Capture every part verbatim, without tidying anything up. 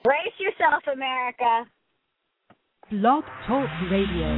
Brace yourself, America. Blog Talk Radio.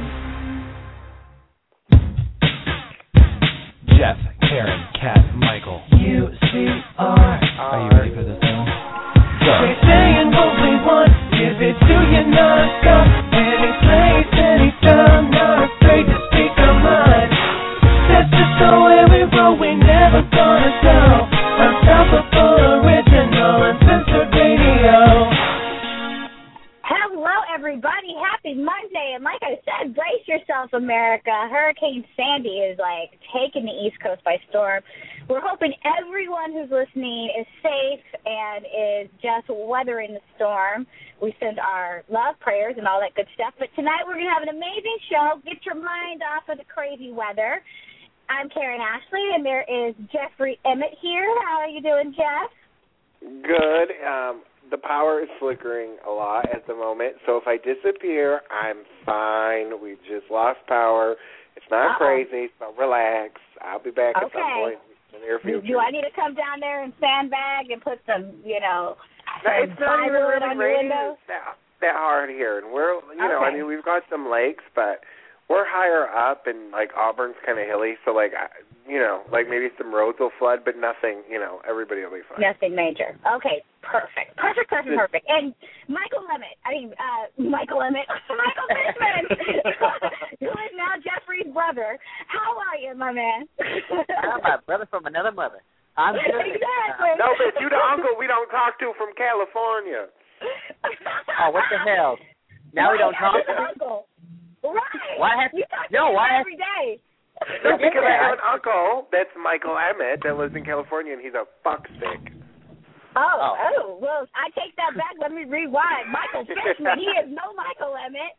Jeff, Karen, Kat, Michael. U C R. Are you ready for this one? Go. They saying what we want, give it to you non-stop. Any place, any time, not afraid to speak our mind. That's just the way we roll, we never gonna stop. Unstoppable, original, uncensored radio. Hello, everybody. Happy Monday. And like I said, brace yourself, America. Hurricane Sandy is, like, taking the East Coast by storm. We're hoping everyone who's listening is safe and is just weathering the storm. We send our love, prayers, and all that good stuff. But tonight we're going to have an amazing show. Get your mind off of the crazy weather. I'm Karen Ashley, and there is Jeffrey Emmett here. How are you doing, Jeff? Good. Um, the power is flickering a lot at the moment, so if I disappear, I'm fine. We just lost power. It's not Uh-oh. crazy, so relax. I'll be back okay. at some point in the near future. Do I need to come down there and sandbag and put some, you know, no, it's not even really raining that, that hard here, and we're, you know, okay. I mean, we've got some lakes, but we're higher up, and, like, Auburn's kind of hilly, so, like, I, you know, like maybe some roads will flood, but nothing, you know, everybody will be fine. Nothing major. Okay, perfect. Perfect, perfect, perfect. And Michael Emmett, I mean, uh, Michael Emmett, Michael Fishman, who is now Jeffrey's brother. How are you, my man? I'm my brother from another mother. I'm good. Exactly. No, but you the uncle we don't talk to from California. Oh, what the hell? Now why we don't talk to uncle. Right. Why have you talk to no, him why every day. No, because I have an uncle that's Michael Emmett that lives in California, and he's a fuckstick. Oh, oh, oh, well, I take that back. Let me rewind. Michael Fishman, he is no Michael Emmett.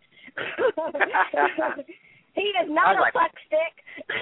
He is not a like, fuckstick.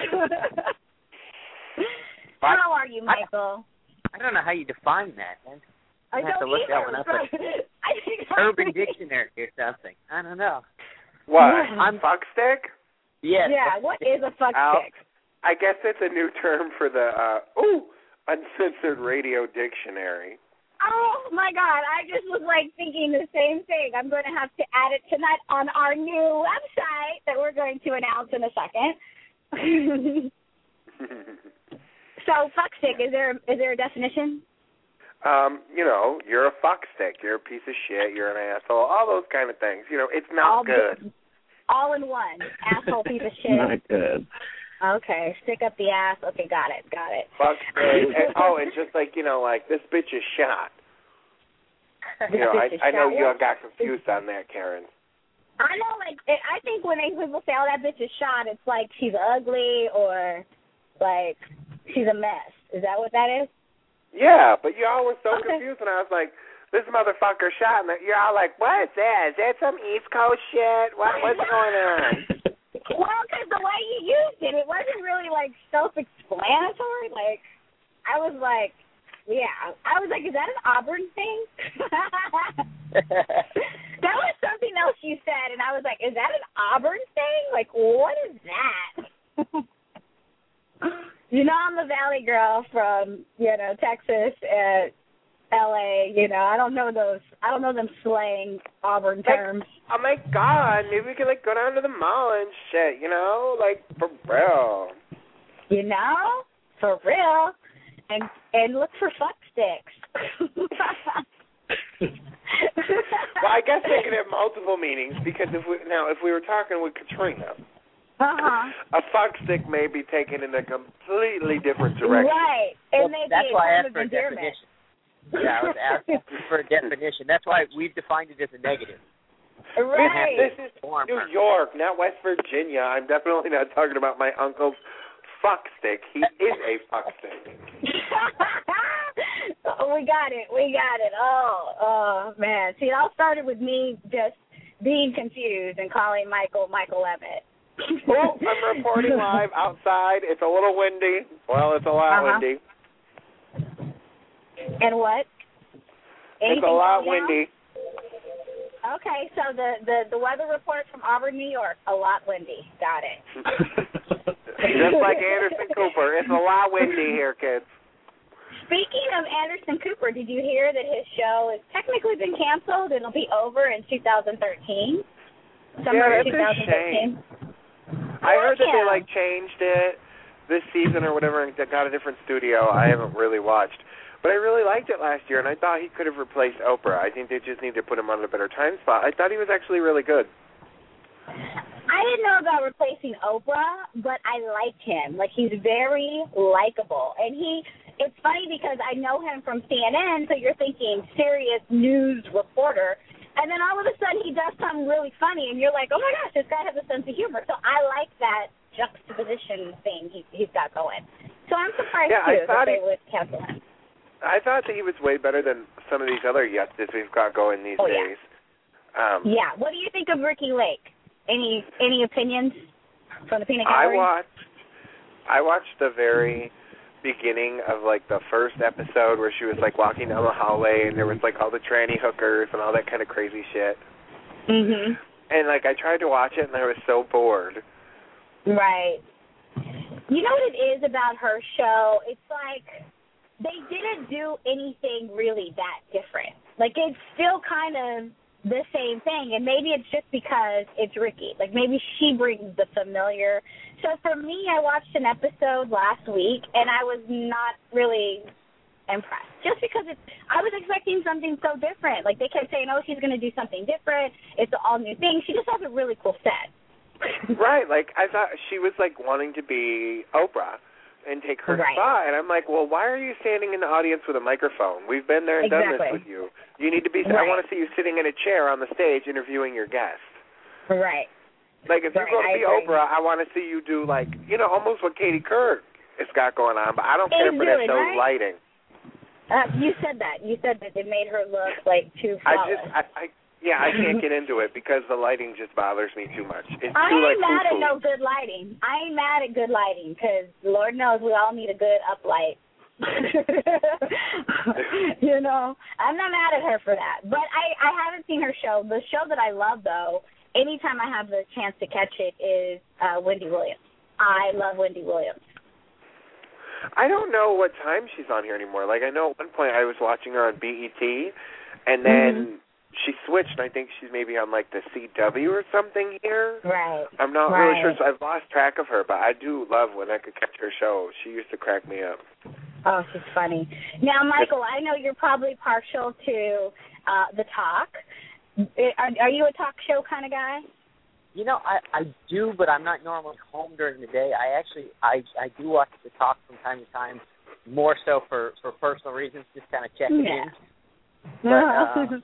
How are you, Michael? I, I don't know how you define that. Man. I, I have to don't look either. that one up. Like Urban Dictionary or something. I don't know. What? I'm fuckstick? Yes. Yeah, what is a fuck Al, stick? I guess it's a new term for the, uh, ooh, uncensored radio dictionary. Oh, my God. I just was, like, thinking the same thing. I'm going to have to add it tonight on our new website that we're going to announce in a second. So, fuck stick, is there, is there a definition? Um, you know, you're a fuckstick. You're a piece of shit. You're an asshole. All those kind of things. You know, it's not all good. Be- all in one. Asshole, piece of shit. Not good. Okay, stick up the ass. Okay, got it, got it. Fuckstick. and, oh, and just like, you know, like, this bitch is shot. You know, I, I know you got confused on that, Karen. I know, like, I think when people say, oh, that bitch is shot, it's like she's ugly or, like, she's a mess. Is that what that is? Yeah, but you all were so okay. confused when I was like, this motherfucker shot, and you're all like, what is that? Is that some East Coast shit? What, what's going on? Well, because the way you used it, it wasn't really, like, self-explanatory. Like, I was like, yeah. I was like, is that an Auburn thing? That was something else you said, and I was like, is that an Auburn thing? Like, what is that? You know, I'm a Valley girl from, you know, Texas and L A, you know, I don't know those, I don't know them slang Auburn terms. Like, oh, my God, maybe we could, like, go down to the mall and shit, you know? Like, for real. You know? For real. And and look for fuck sticks. Well, I guess they could have multiple meanings, because if we, now, if we were talking with Katrina, uh-huh. a fuck stick may be taken in a completely different direction. Right. And well, that's why I asked for a endearment. definition. Yeah, I was asking for a definition. That's why we've defined it as a negative. Right. This is New York, not West Virginia. I'm definitely not talking about my uncle's fuck stick. He is a fuck stick. Oh, we got it. We got it. Oh, oh, man. See, it all started with me just being confused and calling Michael Michael Emmett. Well, I'm reporting live outside. It's a little windy. Well, it's a lot uh-huh. windy. And what? Anything it's a lot down? windy. Okay, so the, the, the weather report from Auburn, New York, a lot windy. Got it. Just like Anderson Cooper. It's a lot windy here, kids. Speaking of Anderson Cooper, did you hear that his show has technically been canceled? It'll be over in two thousand thirteen. Summer yeah, of it's a shame. I, I heard that him. they like changed it this season or whatever and got a different studio. I haven't really watched. But I really liked it last year, and I thought he could have replaced Oprah. I think they just need to put him on a better time spot. I thought he was actually really good. I didn't know about replacing Oprah, but I liked him. Like, he's very likable. And he, it's funny because I know him from C N N, so you're thinking serious news reporter. And then all of a sudden he does something really funny, and you're like, oh, my gosh, this guy has a sense of humor. So I like that juxtaposition thing he, he's got going. So I'm surprised, yeah, too, I thought that they he, would cancel him. I thought that he was way better than some of these other yucks we've got going these oh, days. Yeah. Um, yeah. What do you think of Ricky Lake? Any any opinions from the peanut I gallery? watched, I watched the very beginning of, like, the first episode where she was, like, walking down the hallway and there was, like, all the tranny hookers and all that kind of crazy shit. Mm-hmm. And, like, I tried to watch it and I was so bored. Right. You know what it is about her show? It's like they didn't do anything really that different. Like, it's still kind of the same thing, and maybe it's just because it's Ricky. Like, maybe she brings the familiar. So for me, I watched an episode last week, and I was not really impressed. Just because it's, I was expecting something so different. Like, they kept saying, oh, she's going to do something different. It's an all-new thing. She just has a really cool set. Right. Like, I thought she was, like, wanting to be Oprah and take her right. spot. And I'm like, well, why are you standing in the audience with a microphone? We've been there and exactly. done this with you. You need to be, right. I want to see you sitting in a chair on the stage interviewing your guest. Right. Like, if right. you're going to I be agree. Oprah, I want to see you do, like, you know, almost what Katie Couric has got going on. But I don't care He's for that doing, show's right? lighting. Uh, you said that. You said that it made her look, like, too flawless. I just, I, I Yeah, I can't get into it because the lighting just bothers me too much. It's I too, ain't like, mad poo-poo. at no good lighting. I ain't mad at good lighting because Lord knows we all need a good uplight. You know, I'm not mad at her for that. But I, I haven't seen her show. The show that I love, though, anytime I have the chance to catch it, is uh, Wendy Williams. I love Wendy Williams. I don't know what time she's on here anymore. Like, I know at one point I was watching her on B E T, and then mm-hmm. she switched, and I think she's maybe on, like, the C W or something here. Right. I'm not right. really sure, so I've lost track of her, but I do love when I could catch her show. She used to crack me up. Oh, she's funny. Now, Michael, I know you're probably partial to uh, The Talk. Are, are you a talk show kind of guy? You know, I, I do, but I'm not normally home during the day. I actually, I, I do watch The Talk from time to time, more so for, for personal reasons, just kind of checking yeah. in. But uh,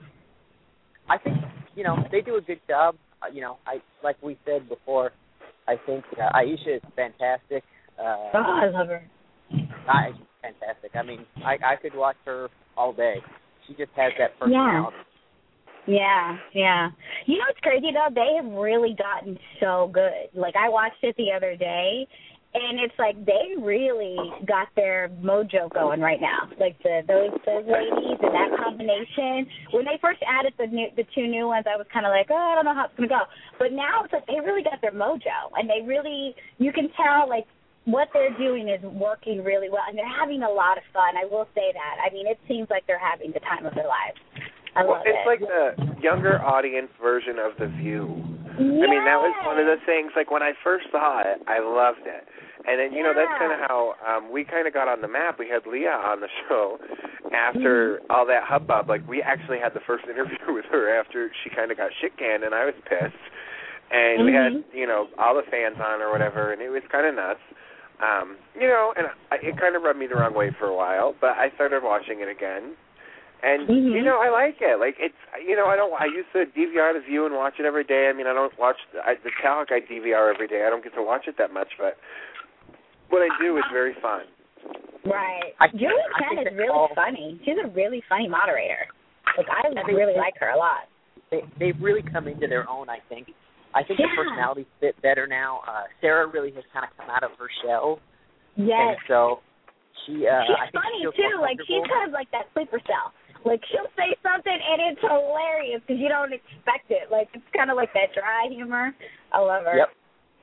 I think, you know, they do a good job. Uh, you know, I like we said before, I think uh, Aisha is fantastic. Uh, oh, I love her. I, fantastic. I mean, I, I could watch her all day. She just has that personality. Yeah. Yeah, yeah. You know what's crazy, though? They have really gotten so good. Like, I watched it the other day, and it's like they really got their mojo going right now. Like, the those those ladies and that combination. When they first added the new, the two new ones, I was kind of like, oh, I don't know how it's going to go. But now it's like they really got their mojo, and they really, you can tell, like, what they're doing is working really well, and they're having a lot of fun. I will say that. I mean, it seems like they're having the time of their lives. I well, love it's it. like the younger audience version of The View. Yes. I mean, that was one of the things, like, when I first saw it, I loved it. And then, you yeah. know, that's kind of how um, we kind of got on the map. We had Leah on the show after mm-hmm. all that hubbub. Like, we actually had the first interview with her after she kind of got shit-canned, and I was pissed. And mm-hmm. we had, you know, all the fans on or whatever, and it was kind of nuts. Um, you know, and I, it kind of rubbed me the wrong way for a while, but I started watching it again. And, mm-hmm. you know, I like it. Like, it's, you know, I don't, I used to D V R The View and watch it every day. I mean, I don't watch, I, the Talk I D V R every day. I don't get to watch it that much, but what I do is very fun. Right. I, Julie Chen is really all, funny. She's a really funny moderator. Like, I they, really like her a lot. They, they've really come into their own, I think. I think yeah. the personalities fit better now. Uh, Sarah really has kind of come out of her shell. Yes. And so she, uh, she's I think funny, she too. Like, she's kind of like that sleeper cell. Like, she'll say something, and it's hilarious because you don't expect it. Like, it's kind of like that dry humor. I love her. Yep.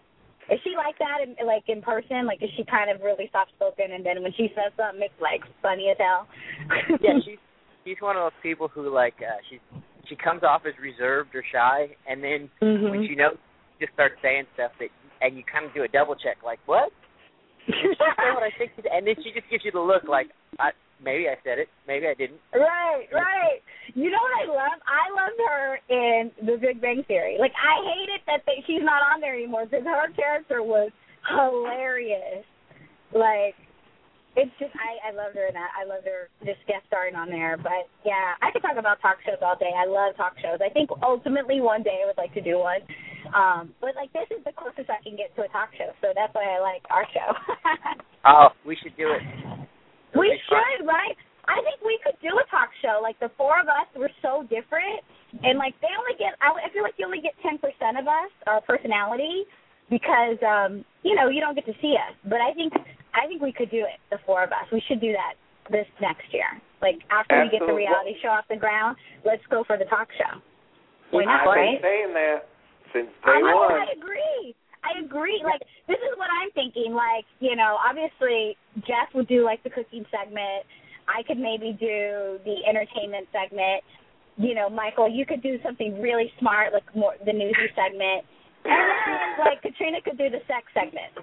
Is she like that, in, like in person? Like, is she kind of really soft spoken, and then when she says something, it's like funny as hell? Yeah, she's she's one of those people who like uh, she she comes off as reserved or shy, and then mm-hmm. when she knows, she just starts saying stuff that, and you kind of do a double check, like what? Did she say what I think? And then she just gives you the look, like I, maybe I said it, maybe I didn't. Right, right. You know what I love? I love her in The Big Bang Theory. Like, I hate it that they, she's not on there anymore because her character was hilarious. Like, it's just, I, I loved her in that. I loved her just guest starring on there. But, yeah, I could talk about talk shows all day. I love talk shows. I think ultimately one day I would like to do one. Um, but, like, this is the closest I can get to a talk show, so that's why I like our show. Oh, we should do it. It'll we should, right? I think we could do a talk show. Like, the four of us, we're so different. And, like, they only get, I feel like you only get ten percent of us, our personality, because, um, you know, you don't get to see us. But I think I think we could do it, the four of us. We should do that this next year. Like, after Absolutely. we get the reality show off the ground, let's go for the talk show. Why not, I've right? been saying that since day I know, one. I agree. I agree. Like, this is what I'm thinking. Like, you know, obviously Jeff would do, like, the cooking segment. I could maybe do the entertainment segment. You know, Michael, you could do something really smart, like more the newsy segment. And then, like, Katrina could do the sex segment.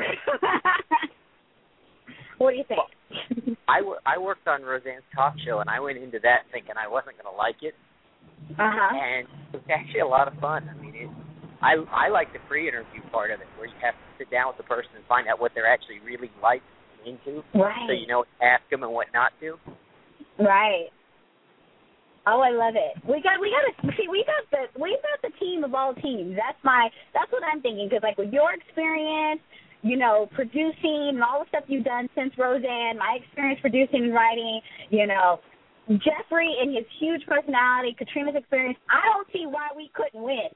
What do you think? Well, I, w- I worked on Roseanne's talk show, and I went into that thinking I wasn't going to like it. Uh-huh. And it was actually a lot of fun. I mean, it, I I like the pre-interview part of it, where you have to sit down with the person and find out what they're actually really like and into, right. so you know what to ask them and what not to. Right. Oh, I love it. We got we got to see. We got the we got the team of all teams. That's my that's what I'm thinking. Because like with your experience, you know, producing and all the stuff you've done since Roseanne, my experience producing and writing, you know. Jeffrey and his huge personality, Katrina's experience, I don't see why we couldn't win.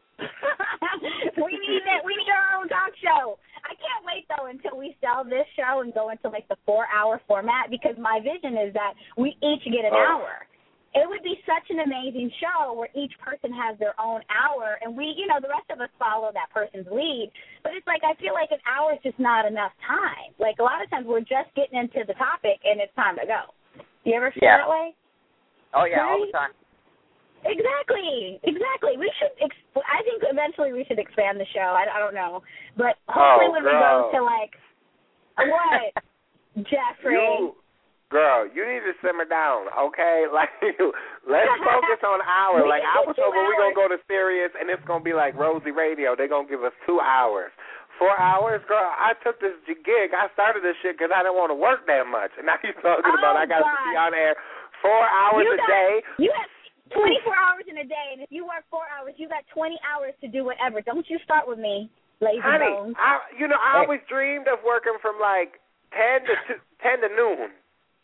we need that. We need our own talk show. I can't wait, though, until we sell this show and go into, like, the four-hour format, because my vision is that we each get an oh. hour. It would be such an amazing show where each person has their own hour, and we, you know, the rest of us follow that person's lead. But it's like I feel like an hour is just not enough time. Like, a lot of times we're just getting into the topic, and it's time to go. You ever feel yeah. that way? Oh, yeah, right? all the time. Exactly, exactly. We should, exp- I think eventually we should expand the show. I, I don't know. But hopefully oh, when girl. we go to, like, what, Jeffrey? You, girl, you need to simmer down, okay? Like, let's focus on hours. Like, I was hoping we're going to go to Sirius, and it's going to be like Rosie Radio. They're going to give us two hours. Four hours, girl, I took this gig. I started this shit because I didn't want to work that much. And now you're talking oh, about I got to be on air four hours you a got, day. You have twenty-four hours in a day, and if you work four hours, you got twenty hours to do whatever. Don't you start with me, lazy Honey, bones. I, you know, I always dreamed of working from like ten to two, ten to noon.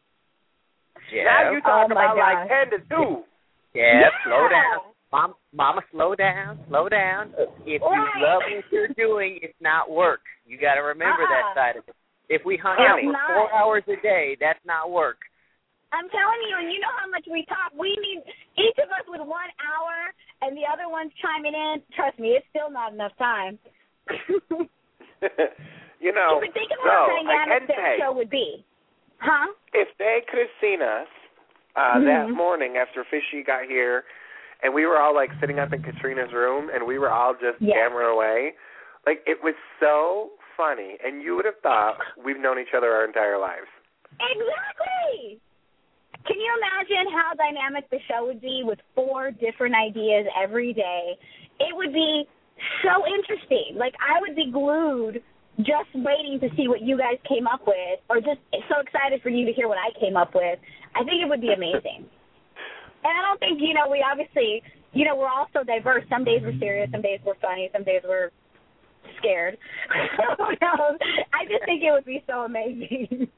Yeah. Now you talking oh about gosh. like ten to two. Yeah, yeah. slow down. Mom, Mama, slow down, slow down. If you right. love what you're doing, it's not work. You got to remember uh-uh. that side of it. If we hung it's out for not. four hours a day, that's not work. I'm telling you, and you know how much we talk. We need each of us with one hour, and the other one's chiming in. Trust me, it's still not enough time. you know, you would think of so how I dynamic can that say, show would be, huh? If they could have seen us uh, mm-hmm. that morning after Fishy got here, and we were all like sitting up in Katrina's room, and we were all just yeah. yammering away, like it was so funny, and you would have thought we've known each other our entire lives. Exactly. Can you imagine how dynamic the show would be with four different ideas every day? It would be so interesting. Like, I would be glued just waiting to see what you guys came up with, or just so excited for you to hear what I came up with. I think it would be amazing. And I don't think, you know, we obviously, you know, we're all so diverse. Some days we're serious, some days we're funny, some days we're scared. I just think it would be so amazing.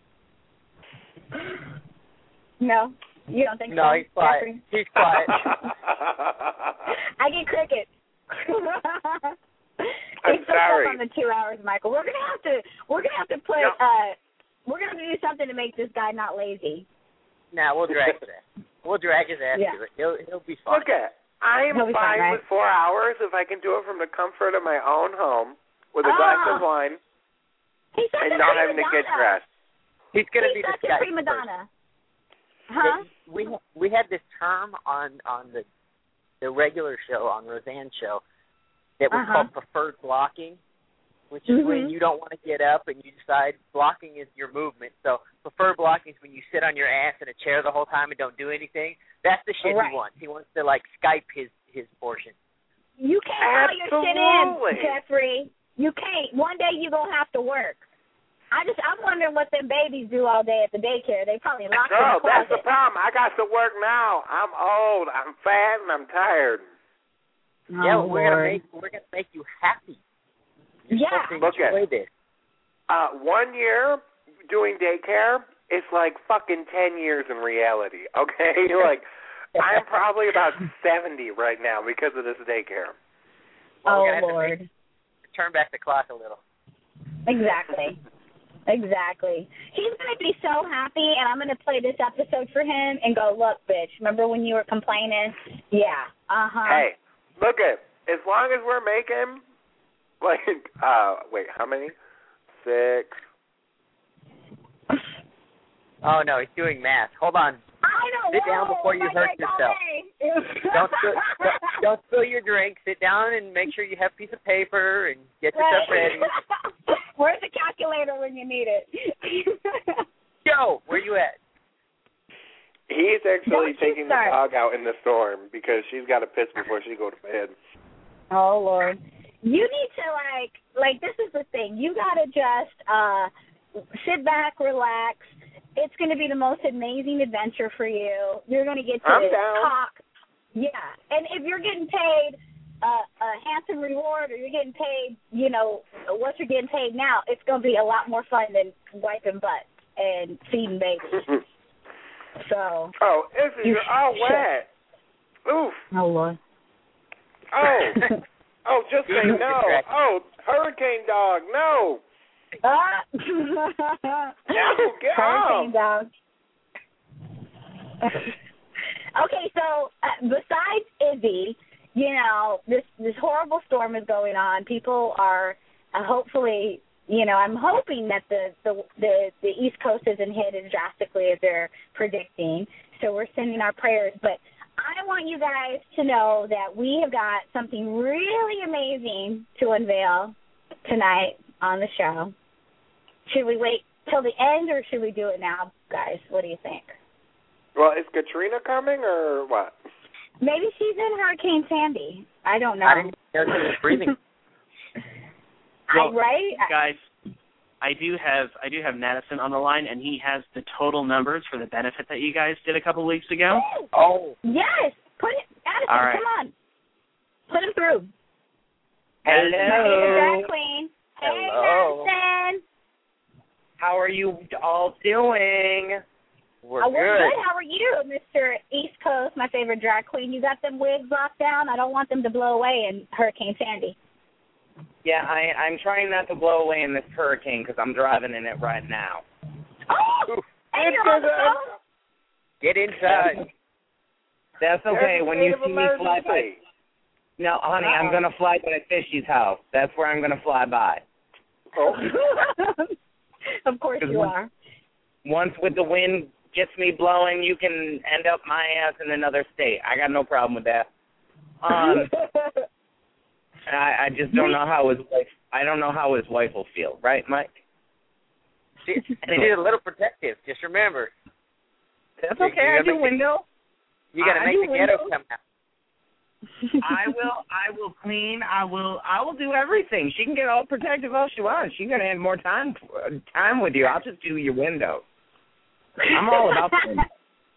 No, you don't think no, so? No, he's quiet. Jeffrey? He's quiet. I get crickets. I'm it's sorry. on the two hours, Michael. We're gonna have to. We're gonna have to put. No. Uh, we're gonna have to do something to make this guy not lazy. Nah, we'll drag his ass. We'll drag his ass yeah. to it. He'll he'll be fine. Look at. I am fine, fine right? with four hours if I can do it from the comfort of my own home with a oh. glass of wine He's such and a not prima having to get donna. dressed. He's gonna He's be the such Skype a prima person. donna. Huh? We we had this term on on the the regular show on Roseanne's show that was Uh-huh. called preferred blocking, which is Mm-hmm. when you don't want to get up and you decide blocking is your movement. So preferred blocking is when you sit on your ass in a chair the whole time and don't do anything. That's the shit Right. he wants. He wants to like Skype his his portion. You can't call your shit in, Absolutely. Jeffrey. You can't. One day you gonna have to work. I just I'm wondering what them babies do all day at the daycare. They probably locked in Girl, the that's closet. the problem. I got to work now. I'm old. I'm fat, and I'm tired. Oh, yeah, we're Lord. gonna make we're gonna make you happy. You're Yeah. supposed to Look at- enjoy this. Uh, one year doing daycare is like fucking ten years in reality, okay? Like, I'm probably about seventy right now because of this daycare. Well, Oh, we're gonna have to Lord. make- turn back the clock a little. Exactly. Exactly. He's going to be so happy, and I'm going to play this episode for him and go, look, bitch, remember when you were complaining? Yeah. Uh-huh. Hey, look at, as long as we're making, like, uh, wait, how many? Six. Oh no, he's doing math. Hold on. I don't Sit down know. before you My hurt God, yourself. go Don't spill, don't, don't spill your drink. Sit down and make sure you have a piece of paper and get yourself ready. Where's the calculator when you need it? Yo, where you at? He's actually Don't you taking start. the dog out in the storm because she's got to piss before she go to bed. Oh, Lord. You need to, like, like, this is the thing. You got to just uh, sit back, relax. It's going to be the most amazing adventure for you. You're going to get to I'm down. talk. Yeah. And if you're getting paid uh, a handsome reward or you're getting paid, you know, what you're getting paid now, it's going to be a lot more fun than wiping butts and feeding babies. So. Oh, Izzy, You you're all should. wet. Oof. Oh, Lord. Oh. Oh, just say no. Oh, hurricane dog, no. Ah. No, get Hurricane off. dog. Okay, so uh, besides Izzy, you know, this this horrible storm is going on. People are uh, hopefully, you know, I'm hoping that the, the the the East Coast isn't hit as drastically as they're predicting. So we're sending our prayers, but I want you guys to know that we have got something really amazing to unveil tonight on the show. Should we wait till the end, or should we do it now, guys? What do you think? Well, is Katrina coming or what? Maybe she's in Hurricane Sandy. I don't know. I didn't know she was breathing. I, Well, right? Guys, I do have I do have Madison on the line, and he has the total numbers for the benefit that you guys did a couple weeks ago. Oh. Yes. Put it, Madison, All right. come on. Put him through. Hello. My favorite drag queen. Hey, Hello. Madison. How are you all doing? We're Uh, we're good. good. How are you, Mister East Coast, my favorite drag queen? You got them wigs locked down? I don't want them to blow away in Hurricane Sandy. Yeah, I, I'm trying not to blow away in this hurricane because I'm driving in it right now. Oh! And you're on the phone? Get inside. That's okay. There's a When you state of see me fly by, emergency. no, honey, I'm Uh-oh. gonna fly by Fishy's house. That's where I'm gonna fly by. Oh. Of course you Because are. Once with the wind gets me blowing, you can end up my ass in another state. I got no problem with that. Um, I, I just don't know how his wife. I don't know how his wife will feel, right, Mike? She, she's a little protective. Just remember, That's You- okay. you I gotta do make- window. you got to I make do the ghetto windows. come out. I will. I will clean. I will. I will do everything. She can get all protective all she wants. She's gonna have more time time with you. I'll just do your window. I'm all about the window.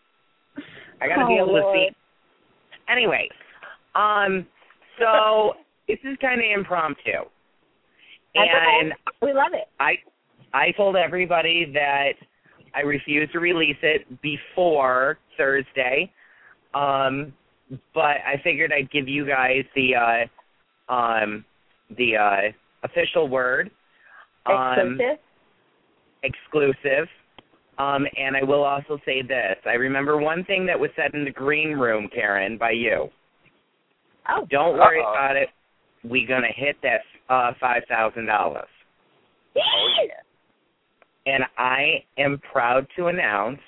I gotta Oh, be able Lord. to see. Anyway, um, so this is kind of impromptu, That's and okay. We love it. I I told everybody that I refuse to release it before Thursday. Um. But I figured I'd give you guys the uh, um, the uh, official word. Um, Exclusive. exclusive. Um, and I will also say this. I remember one thing that was said in the green room, Karen, by you. Oh. Don't worry Uh-oh. about it. we gonna hit that uh, five thousand dollars. Oh yeah. And I am proud to announce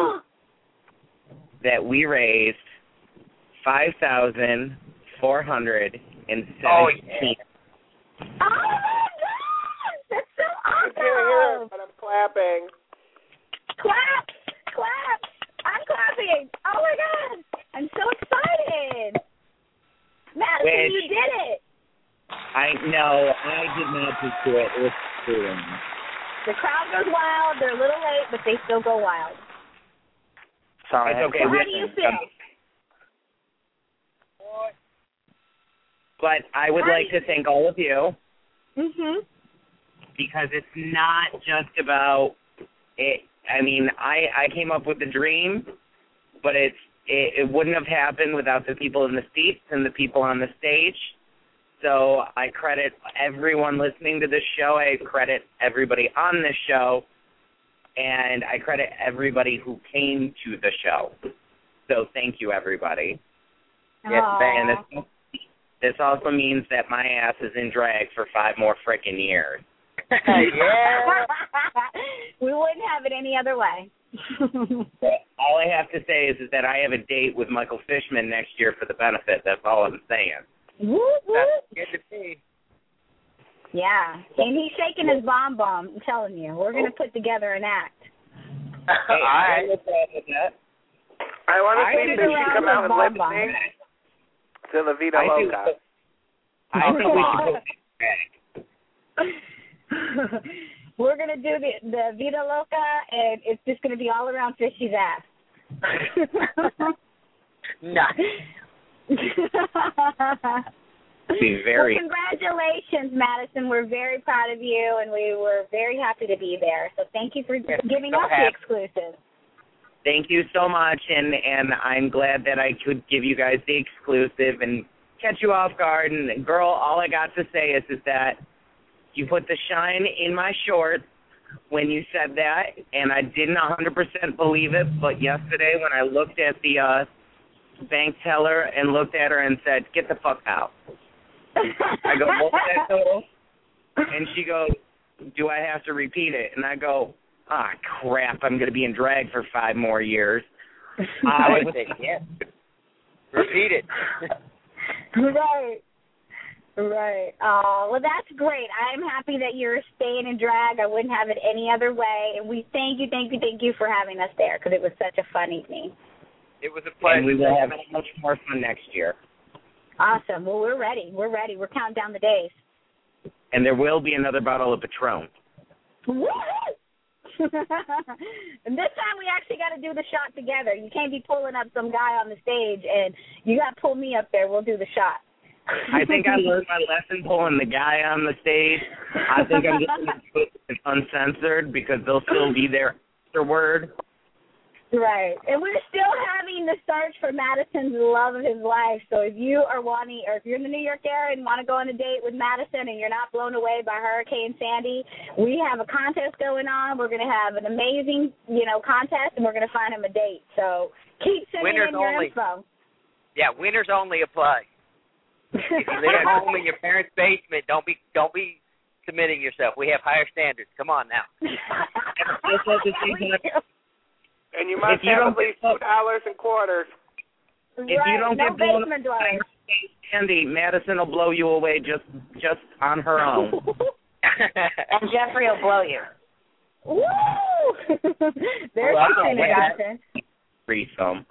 that we raised five thousand four hundred and seventeen. Oh yeah. Oh my gosh, that's so I can't hear awesome! it, but I'm clapping. Claps, claps! I'm clapping! Oh my god, I'm so excited! Madison, Which, you did it! I know, I did not just do it. It was true. The crowd goes wild. They're a little late, but they still go wild. Sorry. It's okay. So how do you feel? But I would How like do you- to thank all of you Mhm. because it's not just about it. I mean, I, I came up with the dream, but it's it, it wouldn't have happened without the people in the seats and the people on the stage. So I credit everyone listening to this show. I credit everybody on this show. And I credit everybody who came to the show. So thank you, everybody. Yes, And this, this also means that my ass is in drag for five more frickin' years. Yeah. We wouldn't have it any other way. All I have to say is, is that I have a date with Michael Fishman next year for the benefit. That's all I'm saying. Whoop, whoop. That's good to see. Yeah, and he's shaking his bomb bomb. I'm telling you, we're gonna put together an act. Hey, All right. I'm with that. I want to I see think Fishy around come out with and lip Bon Bon. sync to La Vida I think, Loca. I think we should put it back. We're gonna do the the Vida Loca, and it's just gonna be all around Fishy's ass. Nice. Be very. Well, congratulations, Madison. We're very proud of you, and we were very happy to be there. So thank you for Yes, giving so us the happy. exclusive. Thank you so much, and, and I'm glad that I could give you guys the exclusive and catch you off guard. And, girl, all I got to say is, is that you put the shine in my shorts when you said that, and I didn't one hundred percent believe it, but yesterday when I looked at the uh, bank teller and looked at her and said, get the fuck out. I go, what's that total? And she goes, do I have to repeat it? And I go, ah, crap, I'm going to be in drag for five more years. I I would say yes. Repeat it. Right. Right. Oh, well, that's great. I'm happy that you're staying in drag. I wouldn't have it any other way. And we thank you, thank you, thank you for having us there because it was such a fun evening. It was a pleasure. And we will have much more fun next year. Awesome. Well, we're ready. We're ready. We're counting down the days. And there will be another bottle of Patron. Woo! And this time we actually got to do the shot together. You can't be pulling up some guy on the stage, and you got to pull me up there. We'll do the shot. I think I learned my lesson pulling the guy on the stage. I think I'm just going to put it uncensored because they'll still be there afterward. Right. And we're still having the search for Madison's love of his life. So if you are wanting, or if you're in the New York area and want to go on a date with Madison and you're not blown away by Hurricane Sandy, we have a contest going on. We're going to have an amazing, you know, contest, and we're going to find him a date. So keep sending Winners in your only. info. Yeah, winners only apply. If you live at home in your parents' basement, don't be don't be submitting yourself. We have higher standards. Come on now. And you must If you have don't at least two dollars and quarters. If you Right, don't no get blown basement up by dwellers. Andy, Madison will blow you away just just on her own. And Jeffrey will blow you. Woo! There's Well, something wait. Madison. Threesome.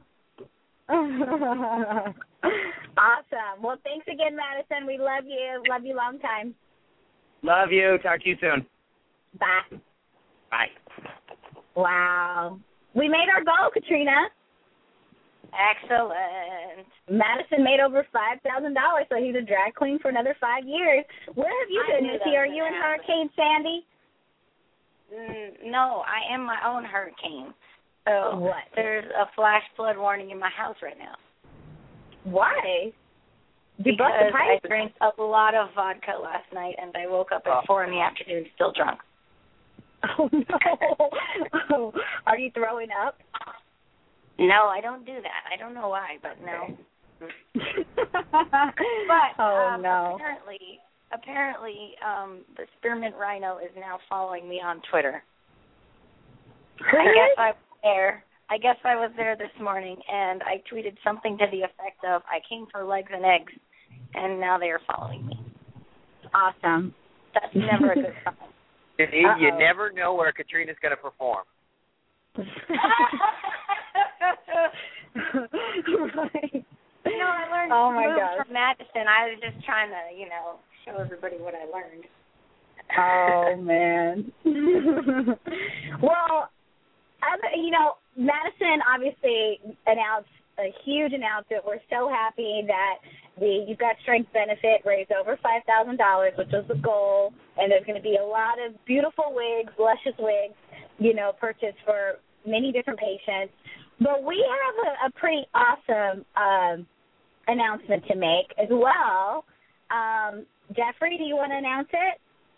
Awesome. Well, thanks again, Madison. We love you. Love you long time. Love you. Talk to you soon. Bye. Bye. Wow. We made our goal, Katrina. Excellent. Madison made over five thousand dollars, so he's a drag queen for another five years. Where have you I been, knew Missy? that Are was you in gonna happen. Hurricane Sandy? Mm, no, I am my own hurricane. So What? there's a flash flood warning in my house right now. Why? Did you bust Because the I pipe? drank a lot of vodka last night and I woke up at Oh. four in the afternoon still drunk. Oh, no. Oh, are you throwing up? No, I don't do that. I don't know why, but no. But oh um, no. apparently, apparently, um, the Spearmint Rhino is now following me on Twitter. I guess I was there. I guess I was there this morning, and I tweeted something to the effect of, "I came for legs and eggs," and now they are following me. Awesome. That's never a good sign. You, you never know where Katrina's going to perform. Right. You know, I learned oh my moves gosh. from Madison. I was just trying to, you know, show everybody what I learned. Oh, man. Well, other, you know, Madison obviously announced a huge announcement. We're so happy that the You've Got Strength benefit raised over five thousand dollars, which was the goal, and there's going to be a lot of beautiful wigs, luscious wigs, you know, purchased for many different patients. But we have a, a pretty awesome um, announcement to make as well. Um, Jeffrey, do you want to announce it?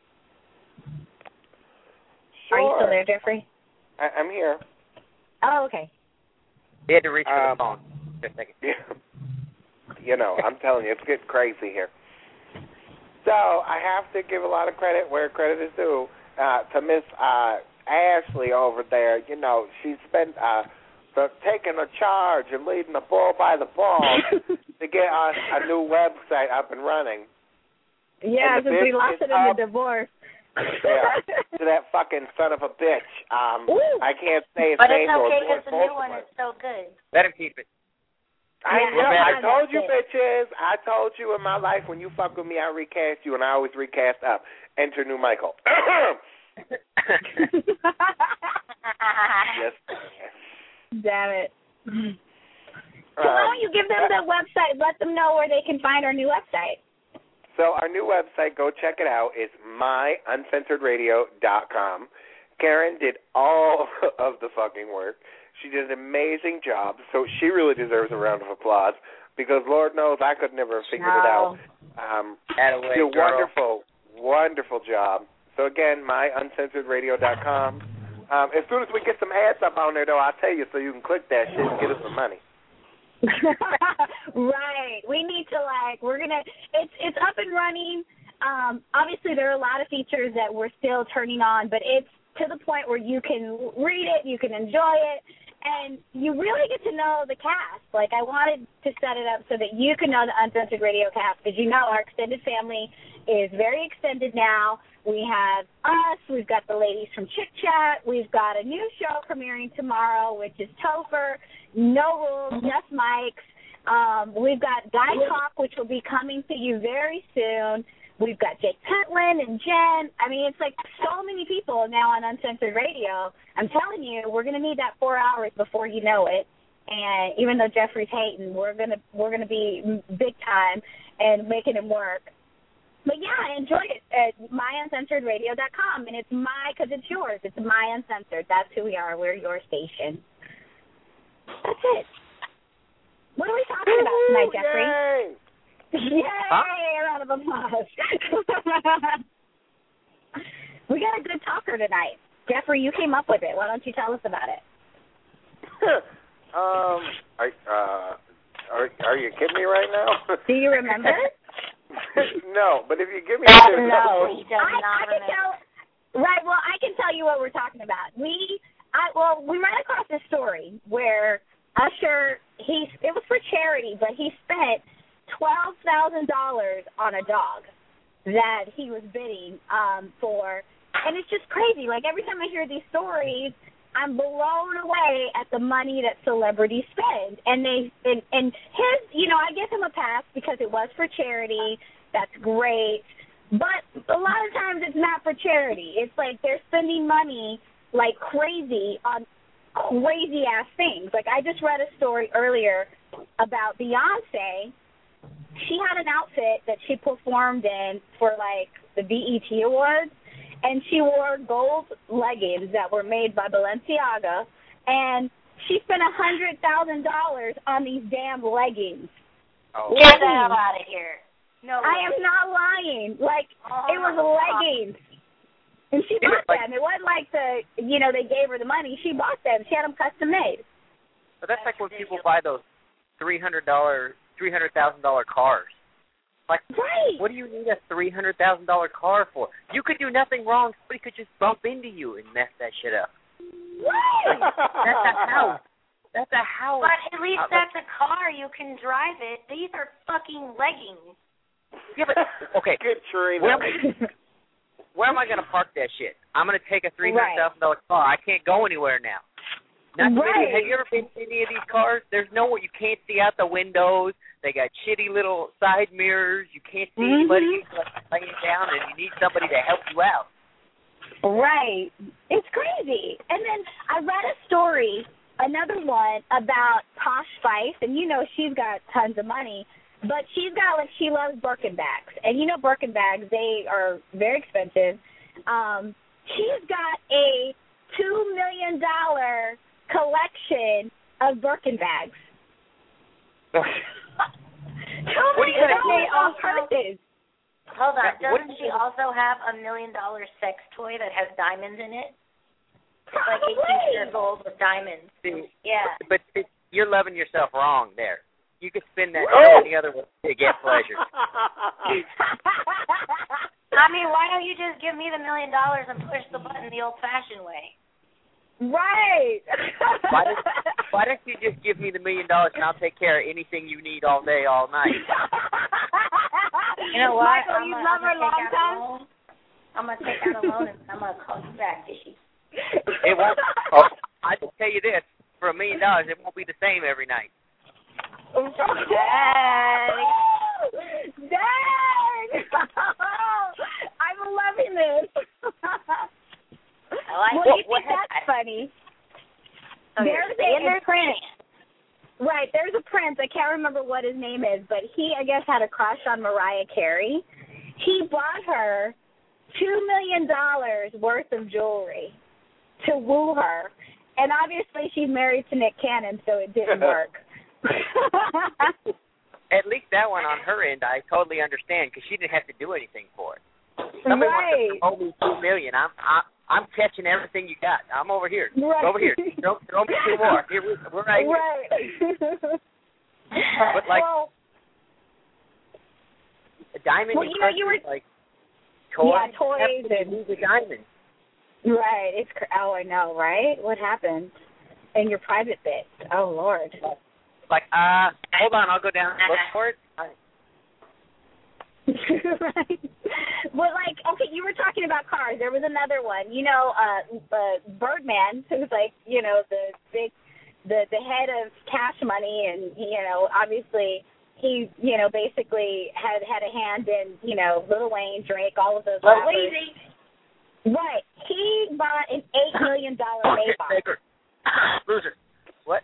Sure. Are you still there, Jeffrey? I, I'm here. Oh, okay. He had to reach for Um, the phone. Just a second. You know, I'm telling you, it's getting crazy here. So I have to give a lot of credit where credit is due uh, to Miss uh, Ashley over there. You know, she's been uh, the, taking a charge and leading the bull by the balls to get us a new website up and running. Yeah, And the since we bitch lost is it in up- the divorce. Yeah, to that fucking son of a bitch. Um, I can't say his But name. it's or okay avoid because the both new of one us. is so good. Let him keep it. I Yeah, know. yeah, I told that's you, it. bitches. I told you in my life when you fuck with me, I recast you, and I always recast up. Enter new Michael. Yes. Damn it. Um, So why don't you give them the website? Let them know where they can find our new website. So our new website, go check it out, is my uncensored radio dot com. Karen did all of the fucking work. She did an amazing job, so she really deserves a round of applause because Lord knows I could never have figured it out. Um, Attaway, she did a girl. wonderful, wonderful job. So again, my uncensored radio dot com. Um, as soon as we get some ads up on there, though, I'll tell you so you can click that shit and get us some money. Right. We need to like we're gonna it's it's up and running. Um, obviously there are a lot of features that we're still turning on, but it's to the point where you can read it, you can enjoy it, and you really get to know the cast. Like I wanted to set it up so that you can know the Uncensored Radio cast, because you know our extended family is very extended now. We have us, we've got the ladies from Chick Chat, we've got a new show premiering tomorrow, which is Topher, No Rules, Just Mics. Um, we've got Guy Talk, which will be coming to you very soon. We've got Jake Pentland and Jen. I mean, it's like so many people now on Uncensored Radio. I'm telling you, we're going to need that four hours before you know it. And even though Jeffrey's hating, we're gonna we're gonna be big time and making him work. But yeah, enjoy it at my uncensored radio dot com, and it's my because it's yours. It's My Uncensored. That's who we are. We're your station. That's it. What are we talking about tonight, Jeffrey? Yay! Yay! Huh? A round of applause. We got a good talker tonight. Jeffrey, you came up with it. Why don't you tell us about it? um, are, uh, are are you kidding me right now? Do you remember? No, but if you give me I a don't know. He does I, not I can remember. tell. Right. Well, I can tell you what we're talking about. We, I well, we ran across this story where Usher, he it was for charity, but he spent twelve thousand dollars on a dog that he was bidding um, for, and it's just crazy. Like every time I hear these stories, I'm blown away at the money that celebrities spend. And they and, and his, you know, I give him a pass because it was for charity. That's great. But a lot of times it's not for charity. It's like they're spending money like crazy on crazy ass things. Like I just read a story earlier about Beyonce. She had an outfit that she performed in for like the B E T Awards, and she wore gold leggings that were made by Balenciaga, and she spent a hundred thousand dollars on these damn leggings. Oh. Get the hell out of here. No I way. am not lying. Like Oh, it was leggings, and she Yeah, bought like- them. It wasn't like the you know they gave her the money. She bought them. She had them custom made. But that's like when people buy those three hundred dollar three hundred thousand dollar cars. Like, right. What do you need a three hundred thousand dollar car for? You could do nothing wrong. Somebody could just bump into you and mess that shit up. Right. That's a house. That's a house. But at least uh, that's a car. You can drive it. These are fucking leggings. Yeah, but okay. Good Trina. Where, where am I going to park that shit? I'm going to take a three hundred thousand dollar car. I can't go anywhere now. Not right. many, have you ever been in any of these cars? There's nowhere. You can't see out the windows. They got shitty little side mirrors. You can't see mm-hmm. anybody like, laying down, and you need somebody to help you out. Right. It's crazy. And then I read a story, another one, about Tosh Fife, and you know she's got tons of money, but she's got, like, she loves Birkin bags. And you know Birkin bags, they are very expensive. Um, she's got a two million dollars collection of Birkin bags. two million dollars on purses. Hold on. Yeah, Doesn't she also have a million dollar sex toy that has diamonds in it? It's like eighteen years old with diamonds. See, Yeah. But it, you're loving yourself wrong there. You could spend that Oh. any other way to get pleasure. I mean, why don't you just give me the million dollars and push the button the old-fashioned way? Right. why, don't, why don't you just give me the million dollars and I'll take care of anything you need all day, all night? You know what? Michael, I'm you gonna, love her I'm gonna long take out time? a loan. I'm going to take out a loan and I'm going to call you back, Fishy. It won't. Oh, I can tell you this: for a million dollars, it won't be the same every night. Dang! Dang! I'm loving this. I like well, it. you think that's funny? Okay, There's a, a prince. Right, there's a prince. I can't remember what his name is, but he, I guess, had a crush on Mariah Carey. He bought her two million dollars worth of jewelry to woo her. And obviously she's married to Nick Cannon, so it didn't work. At least that one on her end, I totally understand because she didn't have to do anything for it. Somebody right. wants to owe me two million. I'm I, I'm catching everything you got. I'm over here. Right. Over here. Throw, throw me two more. Here we, we're right here. Right. But like well, a diamond well, and you know, you were like toys. yeah, toys and need a diamond. Right. It's oh, I know, right? What happened in your private bit? Oh Lord. Like, uh, hold on, I'll go down and look for it. Right. Well, like, okay, you were talking about cars. There was another one. You know, uh, uh, Birdman, who's like, you know, the big, the the head of Cash Money, and you know, obviously he, you know, basically had had a hand in, you know, Lil Wayne, Drake, all of those. Lil Weezy. Right. He bought an eight million dollar Maybach. Loser. What?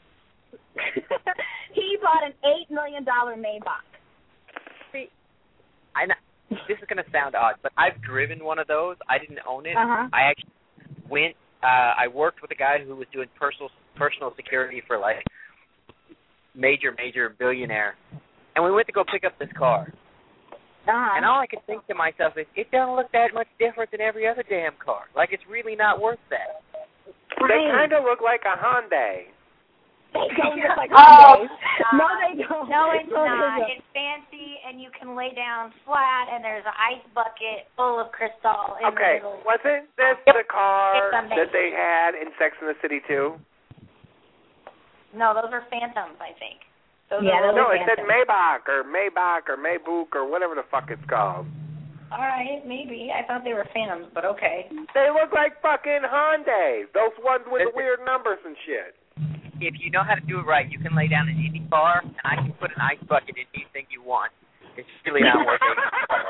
He bought an eight million dollar Maybach. See, I know, this is going to sound odd, but I've driven one of those. I didn't own it. Uh-huh. I actually went. Uh, I worked with a guy who was doing personal personal security for like major major billionaire, and we went to go pick up this car. Uh-huh. And all I could think to myself is, it doesn't look that much different than every other damn car. Like it's really not worth that. They kind of look like a Hyundai. They don't look like Oh, Hyundais. No, they don't. No, it's No, they not. don't. It's fancy, and you can lay down flat, and there's an ice bucket full of crystal in Okay, the middle. wasn't this the car It's amazing. that they had in Sex and the City too? No, those are phantoms, I think. Those Yeah, are those No, are it said Phantom. Maybach or Maybach or Maybook or whatever the fuck it's called. All right, maybe. I thought they were phantoms, but okay. They look like fucking Hyundais. Those ones with the Listen. weird numbers and shit. If you know how to do it right, you can lay down in any car, and I can put an ice bucket in anything you want. It's really not worth it.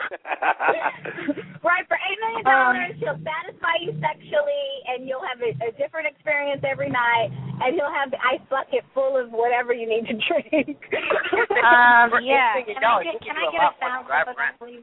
Right, for eight million dollars, he'll satisfy you sexually, and you'll have a, a different experience every night, and he'll have the ice bucket full of whatever you need to drink. Um, For yeah. eight Can million I dollars, get, you can do I a get lot a sound more than clip of drive that, please?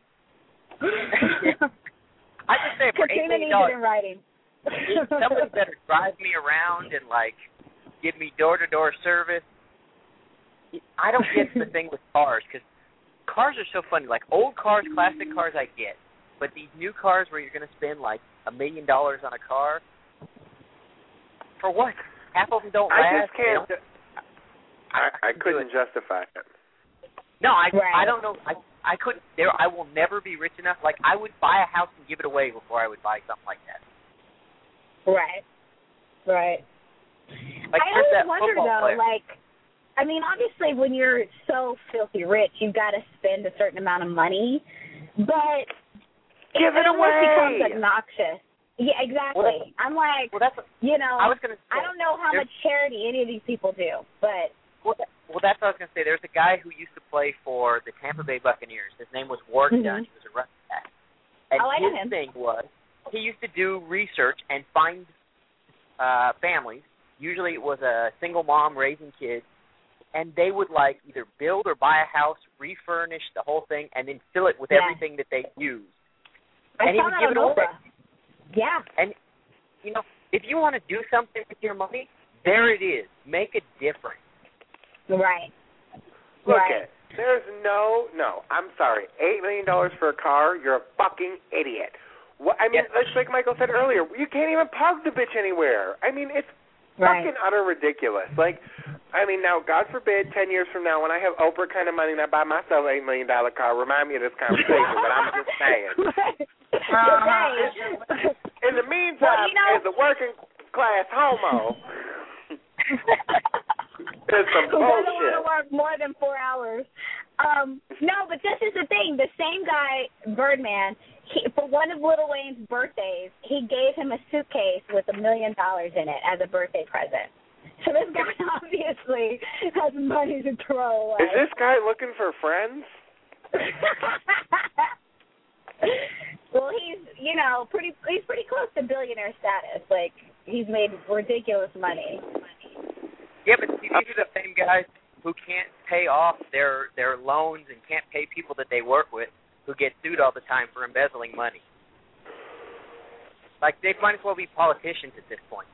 I just say for eight Katrina million needs it dollars, in writing. somebody better drive me around and like give me door-to-door service. I don't get the thing with cars because cars are so funny. Like old cars, classic cars, I get, but these new cars where you're going to spend like a million dollars on a car, for what? Half of them don't I last. just can't. They don't- I, I couldn't justify it. No, I right. I don't know. I I couldn't. There, I will never be rich enough. Like I would buy a house and give it away before I would buy something like that. Right. Right. Like, I always that wonder though, player. like, I mean, obviously when you're so filthy rich, you've got to spend a certain amount of money, but give it, it almost away. becomes obnoxious. Yeah, exactly. Well, I'm like, well, that's, you know, I was gonna say, I don't know how much charity any of these people do, but. Well, that, well, that's what I was going to say. There's a guy who used to play for the Tampa Bay Buccaneers. His name was Ward mm-hmm. Dunn. He was a running back. And oh, I know his him. thing was he used to do research and find uh, families. Usually it was a single mom raising kids, and they would, like, either build or buy a house, refurnish the whole thing, and then fill it with yeah. everything that they used. I and he saw would that give it on away. Oprah. Yeah. And, you know, if you want to do something with your money, there it is. Make a difference. Right. Look right. it. There's no, no, I'm sorry. Eight million dollars for a car, you're a fucking idiot. What, I mean, yes. like Michael said earlier, you can't even park the bitch anywhere. I mean, it's right. fucking utter ridiculous. Like, I mean, now, God forbid, ten years from now, when I have Oprah kind of money and I buy myself an eight million dollar car, remind me of this conversation, but I'm just saying. uh-huh. right. In the meantime, well, you know, as a working class homo, it's some who bullshit. doesn't want to work more than four hours. Um, no, but this is the thing. The same guy, Birdman, he, for one of Lil Wayne's birthdays, he gave him a suitcase with a million dollars in it as a birthday present. So this guy obviously has money to throw away. Is this guy looking for friends? Well, he's, you know, pretty. He's pretty close to billionaire status. Like, he's made ridiculous money. Yeah, but see, these are the same guys who can't pay off their their loans and can't pay people that they work with, who get sued all the time for embezzling money. Like, they might as well be politicians at this point.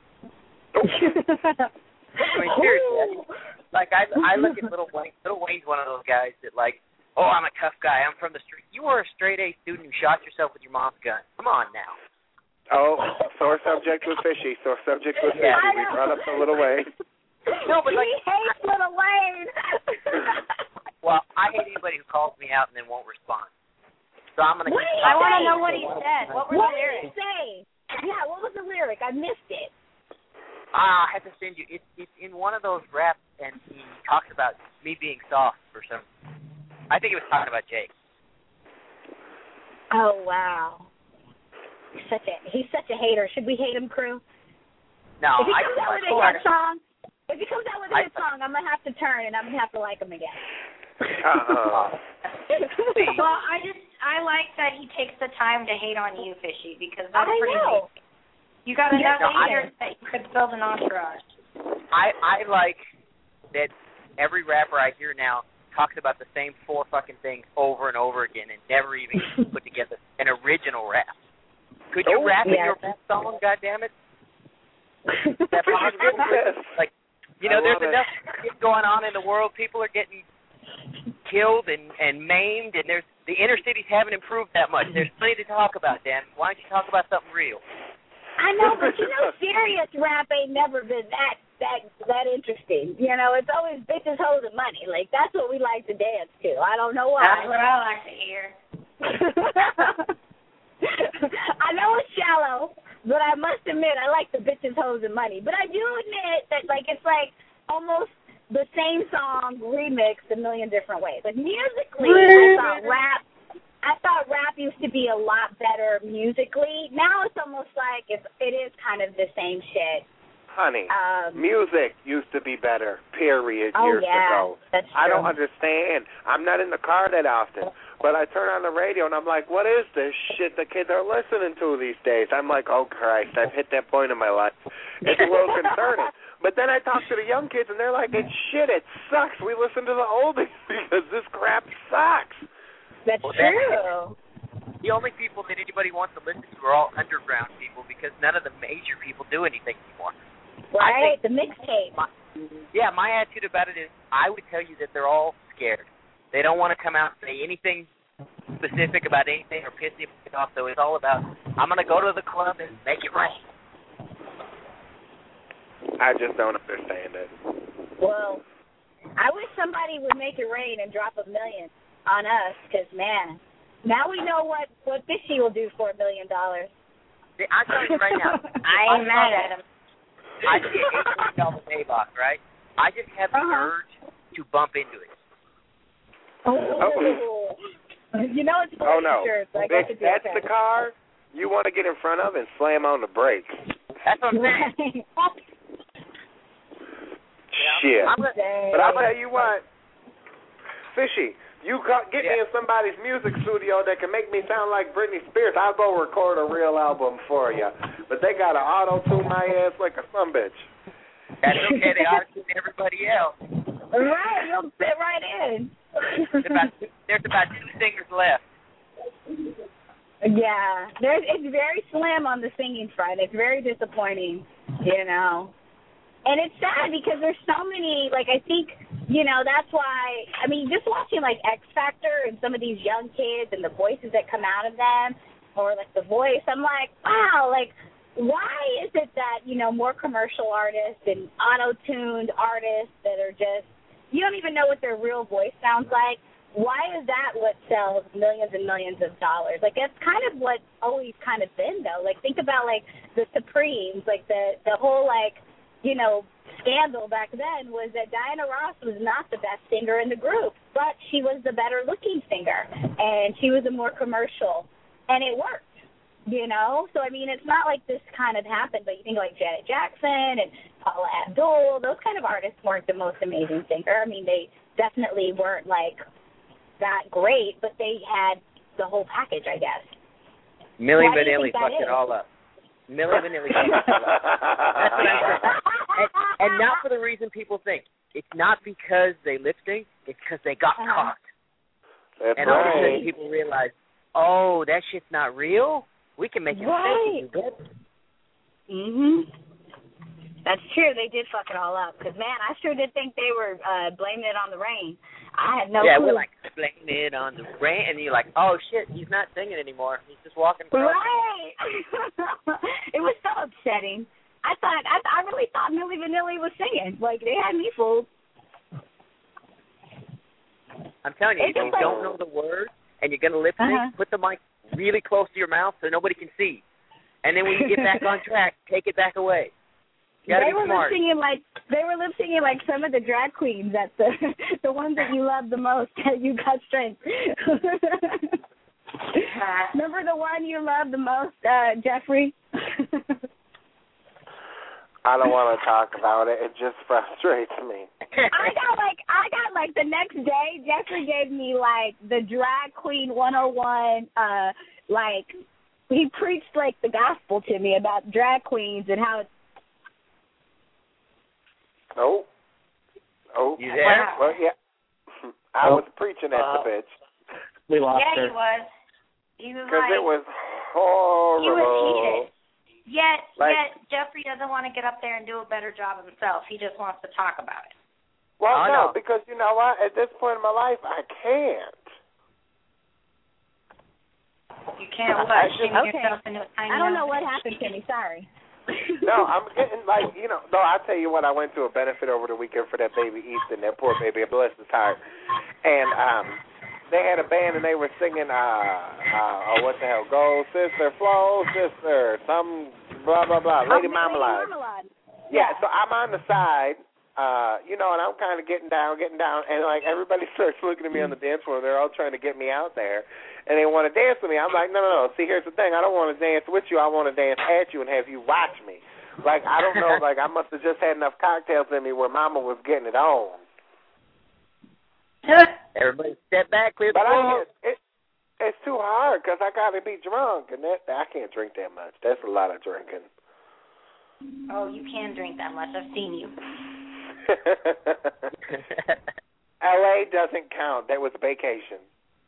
I mean, seriously. I mean, like, I I look at Lil Wayne. Lil Wayne's one of those guys that, like, oh, I'm a tough guy. I'm from the street. You were a straight-A student who shot yourself with your mom's gun. Come on now. Oh, sore subject was fishy. Sore subject was fishy. Yeah. We brought up the Lil Wayne. No, but, like, he hates Lil Wayne. Well, I hate anybody who calls me out and then won't respond. So I'm gonna. What did he I want to say? know what he said. What were What the did lyrics? he say? Yeah, what was the lyric? I missed it. Ah, I have to send you. It's it's in one of those raps, and he talks about me being soft or something. I think he was talking about Jake. Oh wow. He's such a he's such a hater. Should we hate him, crew? No, if he I comes out with a hit song, if he comes out with a hit song, I'm gonna have to turn and I'm gonna have to like him again. Uh-uh. Well, I just I like that he takes the time to hate on you, Fishy, because that's I pretty know. big. You got enough No, I- haters that you could build an entourage. I I like that every rapper I hear now talks about the same four fucking things over and over again and never even put together an original rap. Could you Oh, rap in yeah. your rap song, goddammit? That Freaking good possible? this. Like, you know, I there's love it. enough shit going on in the world. People are getting killed and, and maimed, and there's the inner cities haven't improved that much. There's plenty to talk about, Dan. Why don't you talk about something real? I know, but you know, serious rap ain't never been that that that interesting. You know, it's always bitches, hoes, and money. Like, that's what we like to dance to. I don't know why. That's what I like to hear. I know it's shallow, but I must admit I like the bitches, hoes, and money. But I do admit that, like, it's like almost the same song remixed a million different ways. Like, musically, I thought rap. I thought rap used to be a lot better musically. Now it's almost like it's, it is kind of the same shit. Honey, Um, music used to be better, period, oh, years yeah, ago. that's true. I don't understand. I'm not in the car that often, but I turn on the radio and I'm like, what is this shit the kids are listening to these days? I'm like, oh, Christ, I've hit that point in my life. It's a little concerning. But then I talk to the young kids and they're like, it's shit, it sucks. We listen to the oldies because this crap sucks. That's Well, true. The only people that anybody wants to listen to are all underground people because none of the major people do anything anymore. Right? think The mixtape. My, yeah, my attitude about it is I would tell you that they're all scared. They don't want to come out and say anything specific about anything or piss anybody off, so it's all about, I'm going to go to the club and make it right. I just don't understand it. Well, I wish somebody would make it rain and drop a million on us, because, man, now we know what, what Fishy will do for a million dollars. I'm telling you right now. I ain't mad at him. I just get double Maybach, right? I just have the Uh-huh. urge to bump into it. Oh. You know it's Oh, no. insurance, so I That, guess it's that's okay. the car you want to get in front of and slam on the brakes. That's what I'm saying. Shit. I'm gonna, But I'll tell you what, Fishy, you got, get me Yeah. in somebody's music studio that can make me sound like Britney Spears. I'll go record a real album for you. But they got to auto-tune my ass like a sumbitch. that's okay. They auto-tune everybody else. Right, you'll fit right in. There's about, there's about two singers left. Yeah, there's it's very slim on the singing front. It's very disappointing, you know. And it's sad because there's so many, like, I think, you know, that's why, I mean, just watching, like, X Factor and some of these young kids and the voices that come out of them, or, like, The Voice, I'm like, wow, like, why is it that, you know, more commercial artists and auto-tuned artists that are just, you don't even know what their real voice sounds like, why is that what sells millions and millions of dollars? Like, that's kind of what always kind of been, though. Like, think about, like, the Supremes, like, the, the whole, like, you know, scandal back then was that Diana Ross was not the best singer in the group, but she was the better-looking singer, and she was a more commercial, and it worked, you know? So, I mean, it's not like this kind of happened, but you think like Janet Jackson and Paula Abdul, those kind of artists weren't the most amazing singer. I mean, they definitely weren't, like, that great, but they had the whole package, I guess. Milli Why do you Vanilli think that fucked it is? all up. Milli Vanilli fucked it all up. That's what I'm saying. And, and not for the reason people think. It's not because they lip sync. It's because they got Uh-huh. caught. That's And all of a right. sudden people realize, oh, that shit's not real? We can make it Right. fake and do better. Mhm. That's true. They did fuck it all up. Because, man, I sure did think they were uh, blaming it on the rain. I had no yeah, clue. we're like, blame it on the rain. And you're like, oh, shit, he's not singing anymore. He's just walking across. Right. It was so upsetting. I thought, I, I really thought Milli Vanilli was singing. Like, they had me fooled. I'm telling you, It's if you like- don't know the words and you're going to lip sync, Uh-huh. put the mic really close to your mouth so nobody can see. And then when you get back on track, take it back away. You gotta They be were smart. lip singing like they were lip singing like some of the drag queens at the the ones that you love the most. You got strength. Remember the one you loved the most, uh, Jeffrey? I don't want to talk about it. It just frustrates me. I got like I got like the next day. Jeffrey gave me like the drag queen one oh one. Uh, like he preached like the gospel to me about drag queens and how. It's, Oh. Oh. You there? Well, yeah. I was preaching at Uh, the bitch. We lost Yeah, her. he was. He was Because like, it was he horrible. was heated. Yet, Like- yet Jeffrey doesn't want to get up there and do a better job himself. He just wants to talk about it. Well, Oh, no, no. because you know what? At this point in my life, I can't. You can't I what? just- Shame Okay. yourself into a tiny I don't know outfit. what happened to me. Sorry. No, I'm getting like, you know, no, I'll tell you what, I went to a benefit over the weekend for that baby Easton, that poor baby, bless his heart. And um they had a band and they were singing uh uh oh, what the hell, Go Sister, Flow Sister, some blah blah blah, Lady Oh, Marmalade. Lady Marmalade. Yeah, so I'm on the side, uh, you know, and I'm kind of getting down, getting down, and like everybody starts looking at me on the dance floor. They're all trying to get me out there, and they want to dance with me. I'm like, no, no, no. See, here's the thing. I don't want to dance with you. I want to dance at you and have you watch me. Like, I don't know. Like, I must have just had enough cocktails in me where Mama was getting it on. Everybody step back, clear the But I floor. can't. It, it's too hard because I got to be drunk, and that I can't drink that much. That's a lot of drinking. Oh, you can drink that much. I've seen you. L A doesn't count. That was vacation.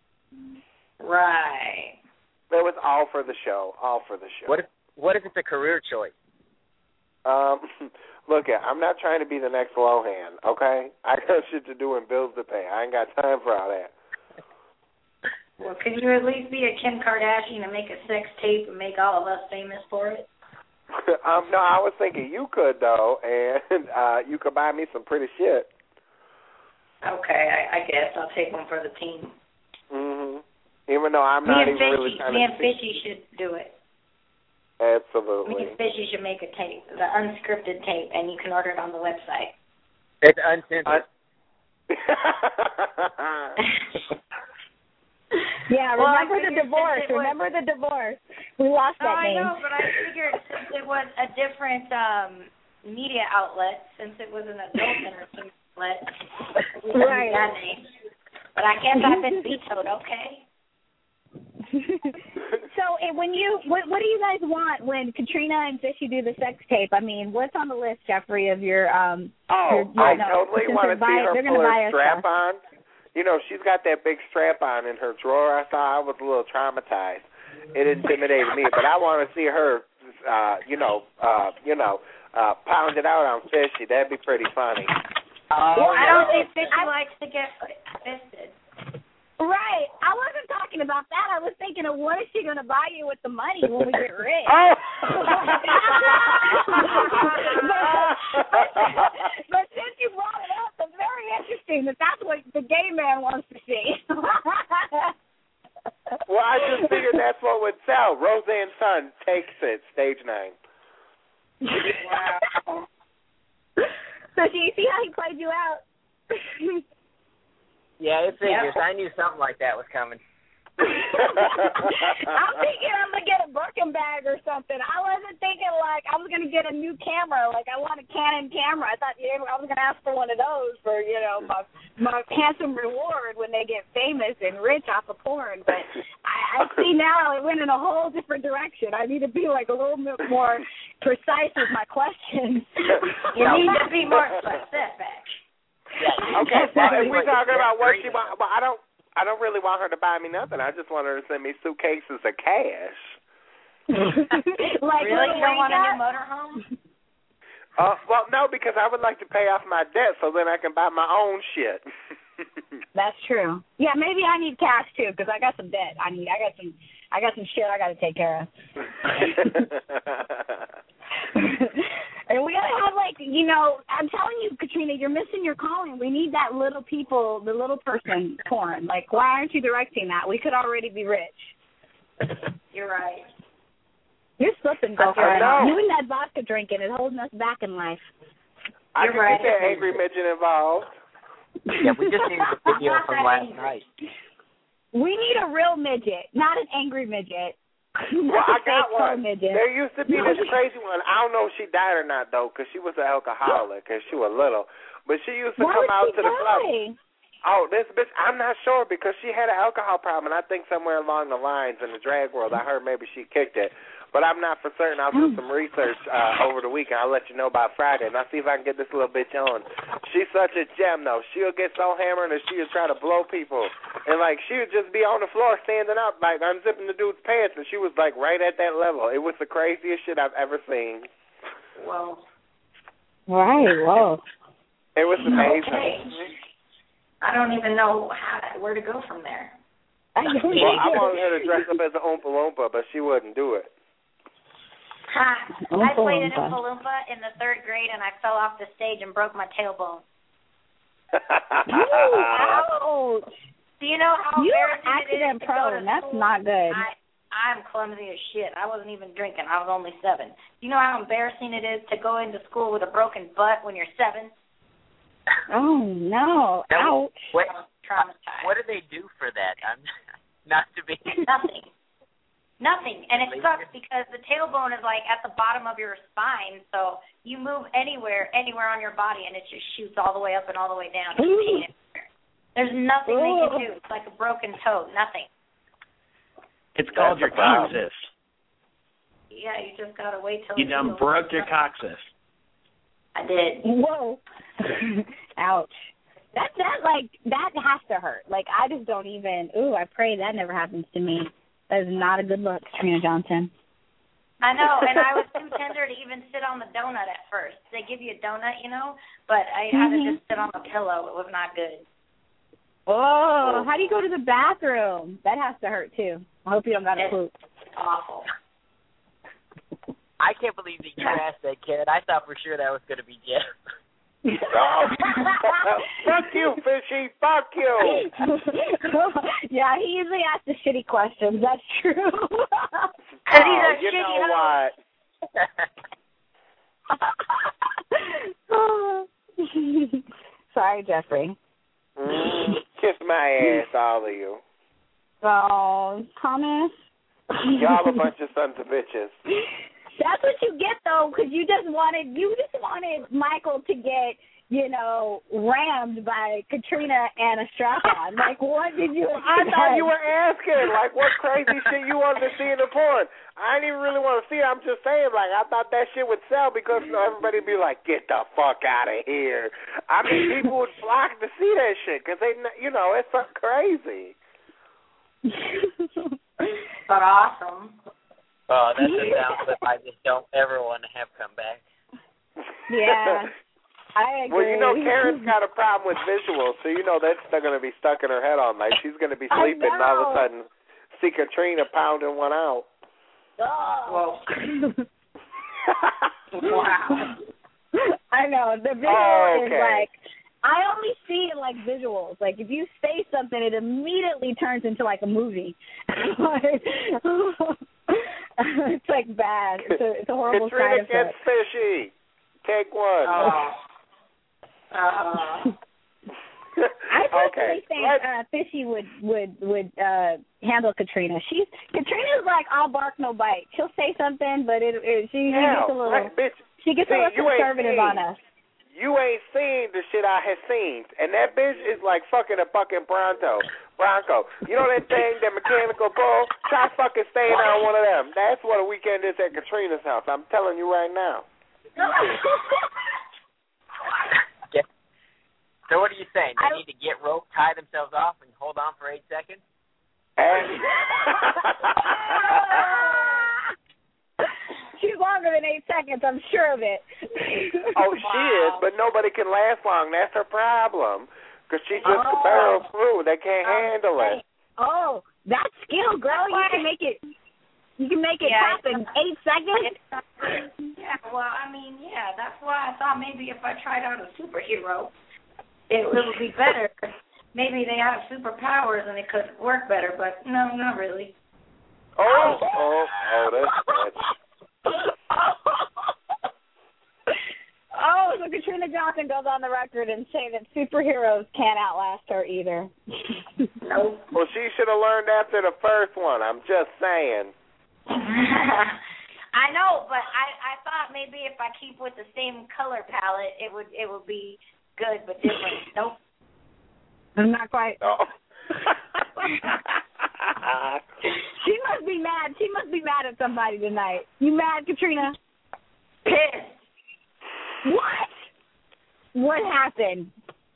Right. That was all for the show. All for the show. What if what if it's a career choice? Um, look, I'm not trying to be the next Lohan, okay? I got shit to do and bills to pay. I ain't got time for all that. Well, could you at least be a Kim Kardashian and make a sex tape and make all of us famous for it? um, no, I was thinking you could, though, and uh, you could buy me some pretty shit. Okay, I, I guess I'll take one for the team. Mhm. Even though I'm me not and even Fishy, really trying me to and Fishy should do it. Absolutely. Me and Fishy should make a tape, the unscripted tape, and you can order it on the website. It's uncensored. Yeah, Well, remember I the divorce. was, Remember the divorce. We lost oh, that I name. know, but I figured since it was a different um, media outlet, since it was an adult entertainment outlet, we right. used that name. But I guess I've been vetoed, okay? So eh, when you, what, what do you guys want when Katrina and Fishy do the sex tape? I mean, what's on the list, Jeffrey, of your, um, oh, your, I no, totally want to see her pull her strap on. You know, she's got that big strap on in her drawer. I thought I was a little traumatized. It intimidated me, but I want to see her, uh, you know, uh, you know, uh, pound it out on Fishy. That'd be pretty funny. Oh, well, I don't think Fishy I, likes to get fisted. Right. I wasn't talking about that. I was thinking of what is she going to buy you with the money when we get rich? Oh. but, but since you brought it up, it's very interesting that that's what the gay man wants to see. Well, I just figured that's what would sell. Roseanne's Son takes it, stage nine. Wow. So do you see how he played you out? Yeah, it figures. Yeah. I knew something like that was coming. I'm thinking I'm going to get a Birkin bag or something. I wasn't thinking like I was going to get a new camera. Like I want a Canon camera. I thought you know, I was going to ask for one of those for, you know, my my handsome reward when they get famous and rich off of porn. But I, I see now it went in a whole different direction. I need to be like a little bit more precise with my questions. You need to be more specific. Yeah, okay, well, if we're talking about what she wants, well, I don't, I don't really want her to buy me nothing. I just want her to send me suitcases of cash. Like really, you don't want a new motorhome? Uh, well, no, because I would like to pay off my debt so then I can buy my own shit. That's true. Yeah, maybe I need cash too because I got some debt. I need. I got some. I got some shit I got to take care of. And we gotta have like, you know, I'm telling you, Katrina, you're missing your calling. We need that little people, the little person porn. Like, why aren't you directing that? We could already be rich. You're right. You're slipping, girlfriend. You and that vodka drinking is holding us back in life. I You're can right. get that angry midget involved. Yeah, we just needed the video from last night. We need a real midget, not an angry midget. Well, I got one. Midget. There used to be this crazy one. I don't know if she died or not, though, because she was an alcoholic and she was little. But she used to Why come out to die? the club. Oh, this bitch, I'm not sure because she had an alcohol problem, and I think somewhere along the lines in the drag world, I heard maybe she kicked it. But I'm not for certain. I'll do some research uh, over the weekend. I'll let you know by Friday, and I'll see if I can get this little bitch on. She's such a gem, though. She'll get so hammered that she'll try to blow people. And, like, she would just be on the floor standing up, like, unzipping the dude's pants, and she was, like, right at that level. It was the craziest shit I've ever seen. Whoa. Right, whoa. It was amazing. Okay. I don't even know how, where to go from there. I well, I wanted her to dress up as an Oompa Loompa, but she wouldn't do it. Ha. I played an Oompa Loompa in the third grade, and I fell off the stage and broke my tailbone. Ouch. Do you know how You're embarrassing it is to prone. go to That's school? not good. I, I'm clumsy as shit. I wasn't even drinking. I was only seven. Do you know how embarrassing it is to go into school with a broken butt when you're seven? Oh, no. Ouch. What, traumatized. What do they do for that? I'm not to be... Nothing. Nothing. And it sucks because the tailbone is like at the bottom of your spine, so you move anywhere, anywhere on your body, and it just shoots all the way up and all the way down. There's nothing Ooh. they can do. It's like a broken toe. Nothing. It's called That's your coccyx. Yeah, you just gotta wait till you done broke your coccyx. I did. Whoa. Ouch. That that like that has to hurt. Like I just don't even. Ooh, I pray that never happens to me. That is not a good look, Katrina Johnson. I know, and I was too tender to even sit on the donut at first. They give you a donut, you know, but I had mm-hmm. to just sit on the pillow. It was not good. Oh, how do you go to the bathroom? That has to hurt, too. I hope you don't got to poop. Awful. I can't believe that you asked that kid. I thought for sure that was going to be Jeff. Oh, fuck you, Fishy. Fuck you. Yeah, he usually asks the shitty questions. That's true. Oh, you know what? Sorry, Jeffrey. Mm, kiss my ass, all of you. Oh, Thomas. Y'all a bunch of sons of bitches. That's what you get, though, because you just wanted you just wanted Michael to get, you know, rammed by Katrina and a strap-on. Like, what did you expect? I thought you were asking, like, what crazy shit you wanted to see in the porn. I didn't even really want to see it. I'm just saying, like, I thought that shit would sell because, you know, everybody would be like, get the fuck out of here. I mean, people would flock to see that shit because, they, you know, it's so crazy. But awesome. Oh, that's a sound clip I just don't ever want to have come back. Yeah, I agree. Well, you know, Karen's got a problem with visuals, so you know that's still going to be stuck in her head all night. She's going to be sleeping, and all of a sudden see Katrina pounding one out. Oh. Wow. I know. The visual oh, okay. is like, I only see it like visuals. Like, if you say something, it immediately turns into, like, a movie. It's, like, bad. It's a, it's a horrible Katrina side effect. gets fishy. Take one. Oh. Uh, I personally okay. think uh, Fishy would would would uh, handle Katrina. She's Katrina's like all bark no bite. She'll say something, but it, it she, she yeah, gets a little right, bitch. she gets See, a little conservative on us. You ain't seen the shit I have seen, and that bitch is like fucking a fucking Bronco. Bronco. You know that thing, that mechanical bull? Try fucking staying on one of them. That's what a weekend is at Katrina's house. I'm telling you right now. Yeah. So what are you saying? They I, need to get rope, tie themselves off, and hold on for eight seconds? And she's longer than eight seconds, I'm sure of it. Oh, she is, but nobody can last long. That's her problem. Because she just oh. barrels through. They can't um, handle it. Oh, that's skill, girl. You can make it. You can make it yeah, happen in eight seconds. Yeah, well, I mean, yeah, that's why I thought maybe if I tried out a superhero, it, it would be better. Maybe they have superpowers and it could work better, but no, not really. Oh, oh, oh, that's Oh, so Katrina Johnson goes on the record and say that superheroes can't outlast her either. Nope. Well, she should have learned after the first one. I'm just saying. I know, but I, I thought maybe if I keep with the same color palette, it would it would be good, but different. Nope. I'm not quite. Oh. She must be mad. She must be mad at somebody tonight. You mad, Katrina? Pissed. What? What happened?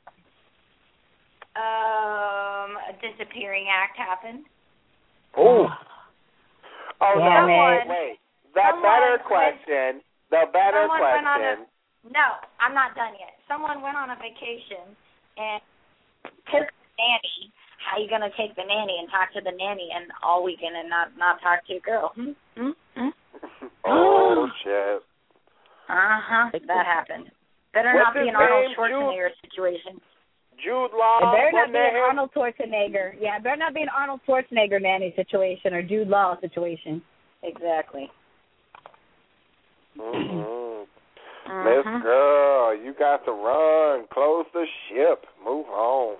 Um, a disappearing act happened. Oh. Oh, yeah, no, wait, wait. The better question, the better question. A, no, I'm not done yet. Someone went on a vacation and took the nanny. How you going to take the nanny and talk to the nanny and all weekend and not, not talk to your girl? Hmm? Hmm? Hmm? Oh, shit. Uh-huh, that happened. Better What's not be an name? Arnold Schwarzenegger Jude? situation. Jude Law. It better not be an him? Arnold Schwarzenegger. Yeah, it better not be an Arnold Schwarzenegger nanny situation or Jude Law situation. Exactly. Mm-hmm. Uh-huh. Miss Girl, you got to run. Close the ship. Move on.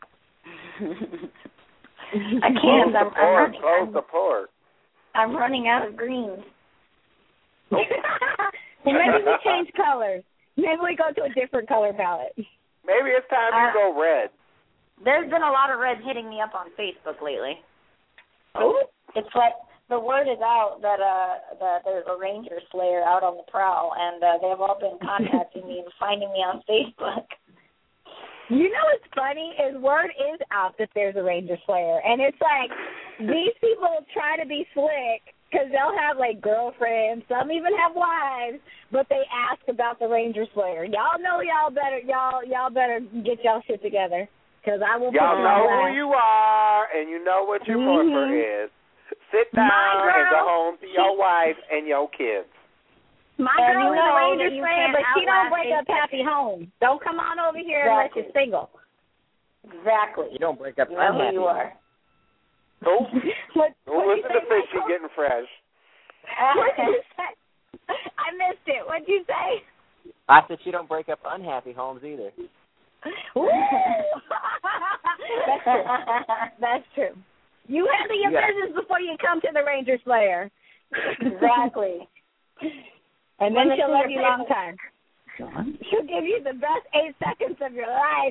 I can't. I'm, I'm, running, Close I'm, the port. I'm running out of greens. Well, maybe we change colors. Maybe we go to a different color palette. Maybe it's time uh, you go red. There's been a lot of reds hitting me up on Facebook lately. Oh. It's like the word is out that uh that there's a Ranger Slayer out on the prowl, and uh, they have all been contacting me and finding me on Facebook. You know what's funny is word is out that there's a Ranger Slayer, and it's like these people try to be slick because they'll have like girlfriends, some even have wives, but they ask about the Ranger Slayer. Y'all know y'all better y'all y'all better get y'all shit together because I will. Y'all put know who you are, and you know what your mm-hmm. morpher is. Sit down and go home to your wife and your kids. My And girl you is a know Ranger that you fan, can't but she don't outlast break up it. happy homes. Don't come on over here Exactly. unless you're single. Exactly. You don't break up You know who unhappy. you are. Oh, what, well, what'd you listen to say, Fishy Michael? getting fresh. What'd you say? I missed it. What'd you say? I said you don't break up unhappy homes either. Woo! That's true. That's true. You handle your Yeah. business before you come to the Ranger Slayer. Exactly. And then When she'll the love sugar you long time. She'll give you the best eight seconds of your life.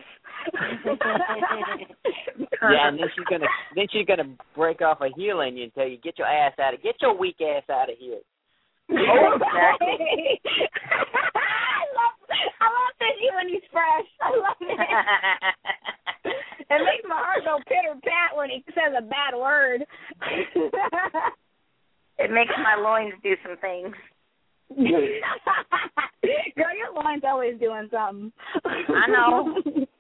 Yeah, and then she's gonna then she's gonna break off a heel in you and tell you, get your ass out of get your weak ass out of here. Oh, exactly. I love I love Fishy when he's fresh. I love it. It makes my heart go pitter pat when he says a bad word. It makes my loins do some things. Girl, your loin's always doing something. I know.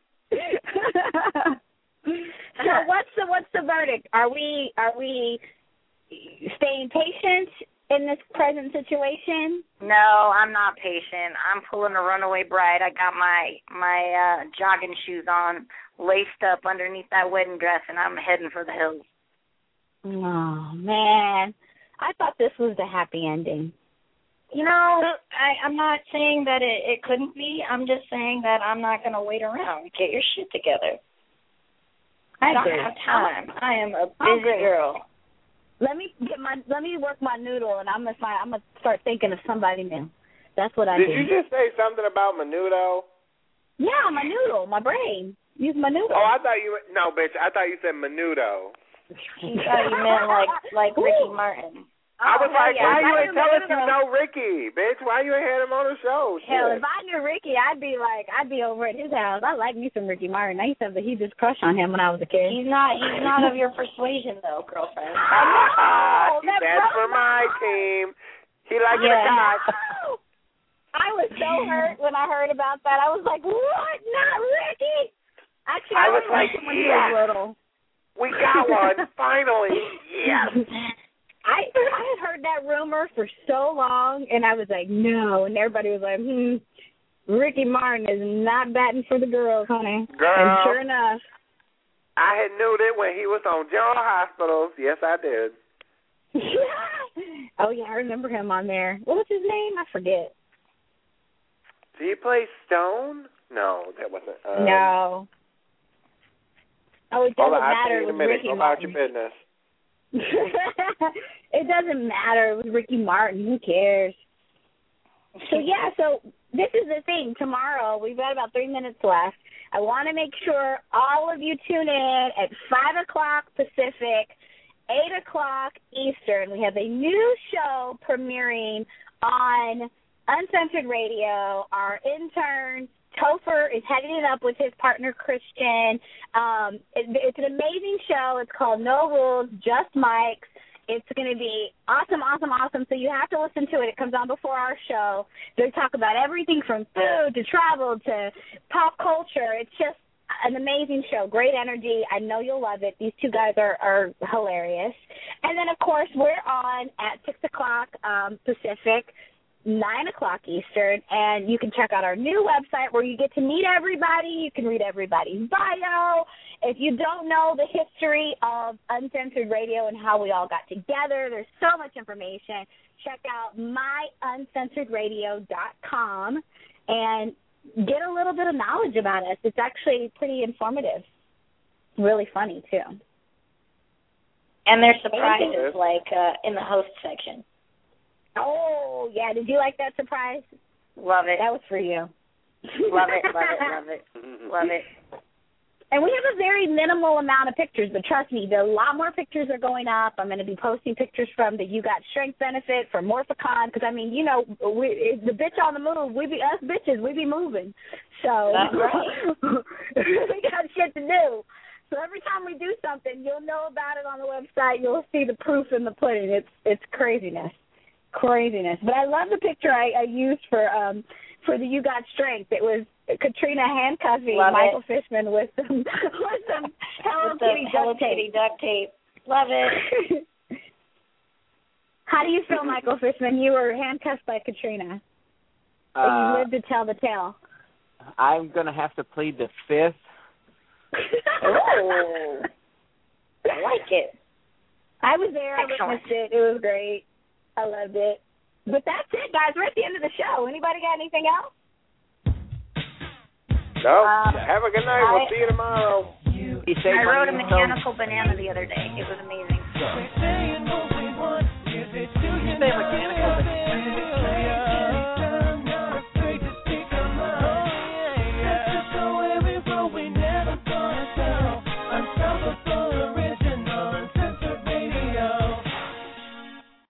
So what's the what's the verdict? Are we are we staying patient in this present situation? No, I'm not patient. I'm pulling a runaway bride. I got my my uh jogging shoes on, laced up underneath that wedding dress, and I'm heading for the hills. Oh man, I thought this was the happy ending. You know, I, I'm not saying that it, it couldn't be. I'm just saying that I'm not going to wait around. Get your shit together. I don't agree. have time. I am a I busy agree. girl. Let me get my let me work my noodle, and I'm gonna find, I'm gonna start thinking of somebody new. That's what I Did do. you just say something about Menudo? Yeah, my noodle, my brain. Use my noodle. Oh, I thought you no, bitch. I thought you said Menudo. She thought you meant like like Ricky Martin. I was Oh, like, yeah. why you If I ain't knew tell us you Menudo- know Ricky, bitch? Why you ain't had him on the show? Hell, Shit. if I knew Ricky, I'd be like, I'd be over at his house. I like me some Ricky Martin. I used to have a huge crush on him when I was a kid. He's not he's not of your persuasion though, girlfriend. I know. He That bad broke for my my heart. team. He like Yeah. the cock. I was so hurt when I heard about that. I was like, what? Not Ricky? Actually, I I was liked like, him when he yes. was little. We got one finally. Yes. I I had heard that rumor for so long, and I was like, no. And everybody was like, hmm, Ricky Martin is not batting for the girls, honey. Girl. And sure enough. I had knew that when he was on General Hospitals. Yes, I did. Oh, yeah, I remember him on there. What was his name? I forget. Did he play Stone? No, that wasn't. Um, no. Oh, it Hold doesn't on, I'll matter tell you in a with minute. Ricky Go about Martin. your business. It doesn't matter with Ricky Martin. Who cares? So, yeah, so this is the thing. Tomorrow, we've got about three minutes left. I want to make sure all of you tune in at five o'clock Pacific, eight o'clock Eastern. We have a new show premiering on Uncensored Radio. Our intern, Topher, is heading it up with his partner, Christian. Um, it, it's an amazing show. It's called No Rules, Just Mics. It's going to be awesome, awesome, awesome. So you have to listen to it. It comes on before our show. They talk about everything from food to travel to pop culture. It's just an amazing show. Great energy. I know you'll love it. These two guys are, are hilarious. And then, of course, we're on at six o'clock um, Pacific, nine o'clock Eastern, and you can check out our new website where you get to meet everybody. You can read everybody's bio. If you don't know the history of Uncensored Radio and how we all got together, there's so much information. Check out my uncensored radio dot com and get a little bit of knowledge about us. It's actually pretty informative. Really funny, too. And there's surprises like uh, in the host section. Oh, yeah. Did you like that surprise? Love it. That was for you. Love it, love it, love it, love it. And we have a very minimal amount of pictures, but trust me, a lot more pictures are going up. I'm going to be posting pictures from the You Got Strength benefit, from Morphicon, because, I mean, you know, we, it's the bitch on the move. We be, us bitches, we be moving. So That's right. we got shit to do. So every time we do something, you'll know about it on the website. You'll see the proof in the pudding. It's it's craziness. Craziness. But I love the picture I, I used for um for the You Got Strength. It was Katrina handcuffing Love Michael it. Fishman with some with some Hello With the Kitty Hello duct tape. Kitty duct tape. Love it. How do you feel, Michael Fishman? You were handcuffed by Katrina. But Uh, you lived to tell the tale. I'm going to have to plead the fifth. Oh, I like it. I was there. I Excellent. witnessed it. It was great. I loved it. But that's it, guys. We're at the end of the show. Anybody got anything else? No. Um, Have a good night. I- We'll see you tomorrow. He said I when rode a you mechanical banana the other day. It was amazing. You say mechanical Unstoppable.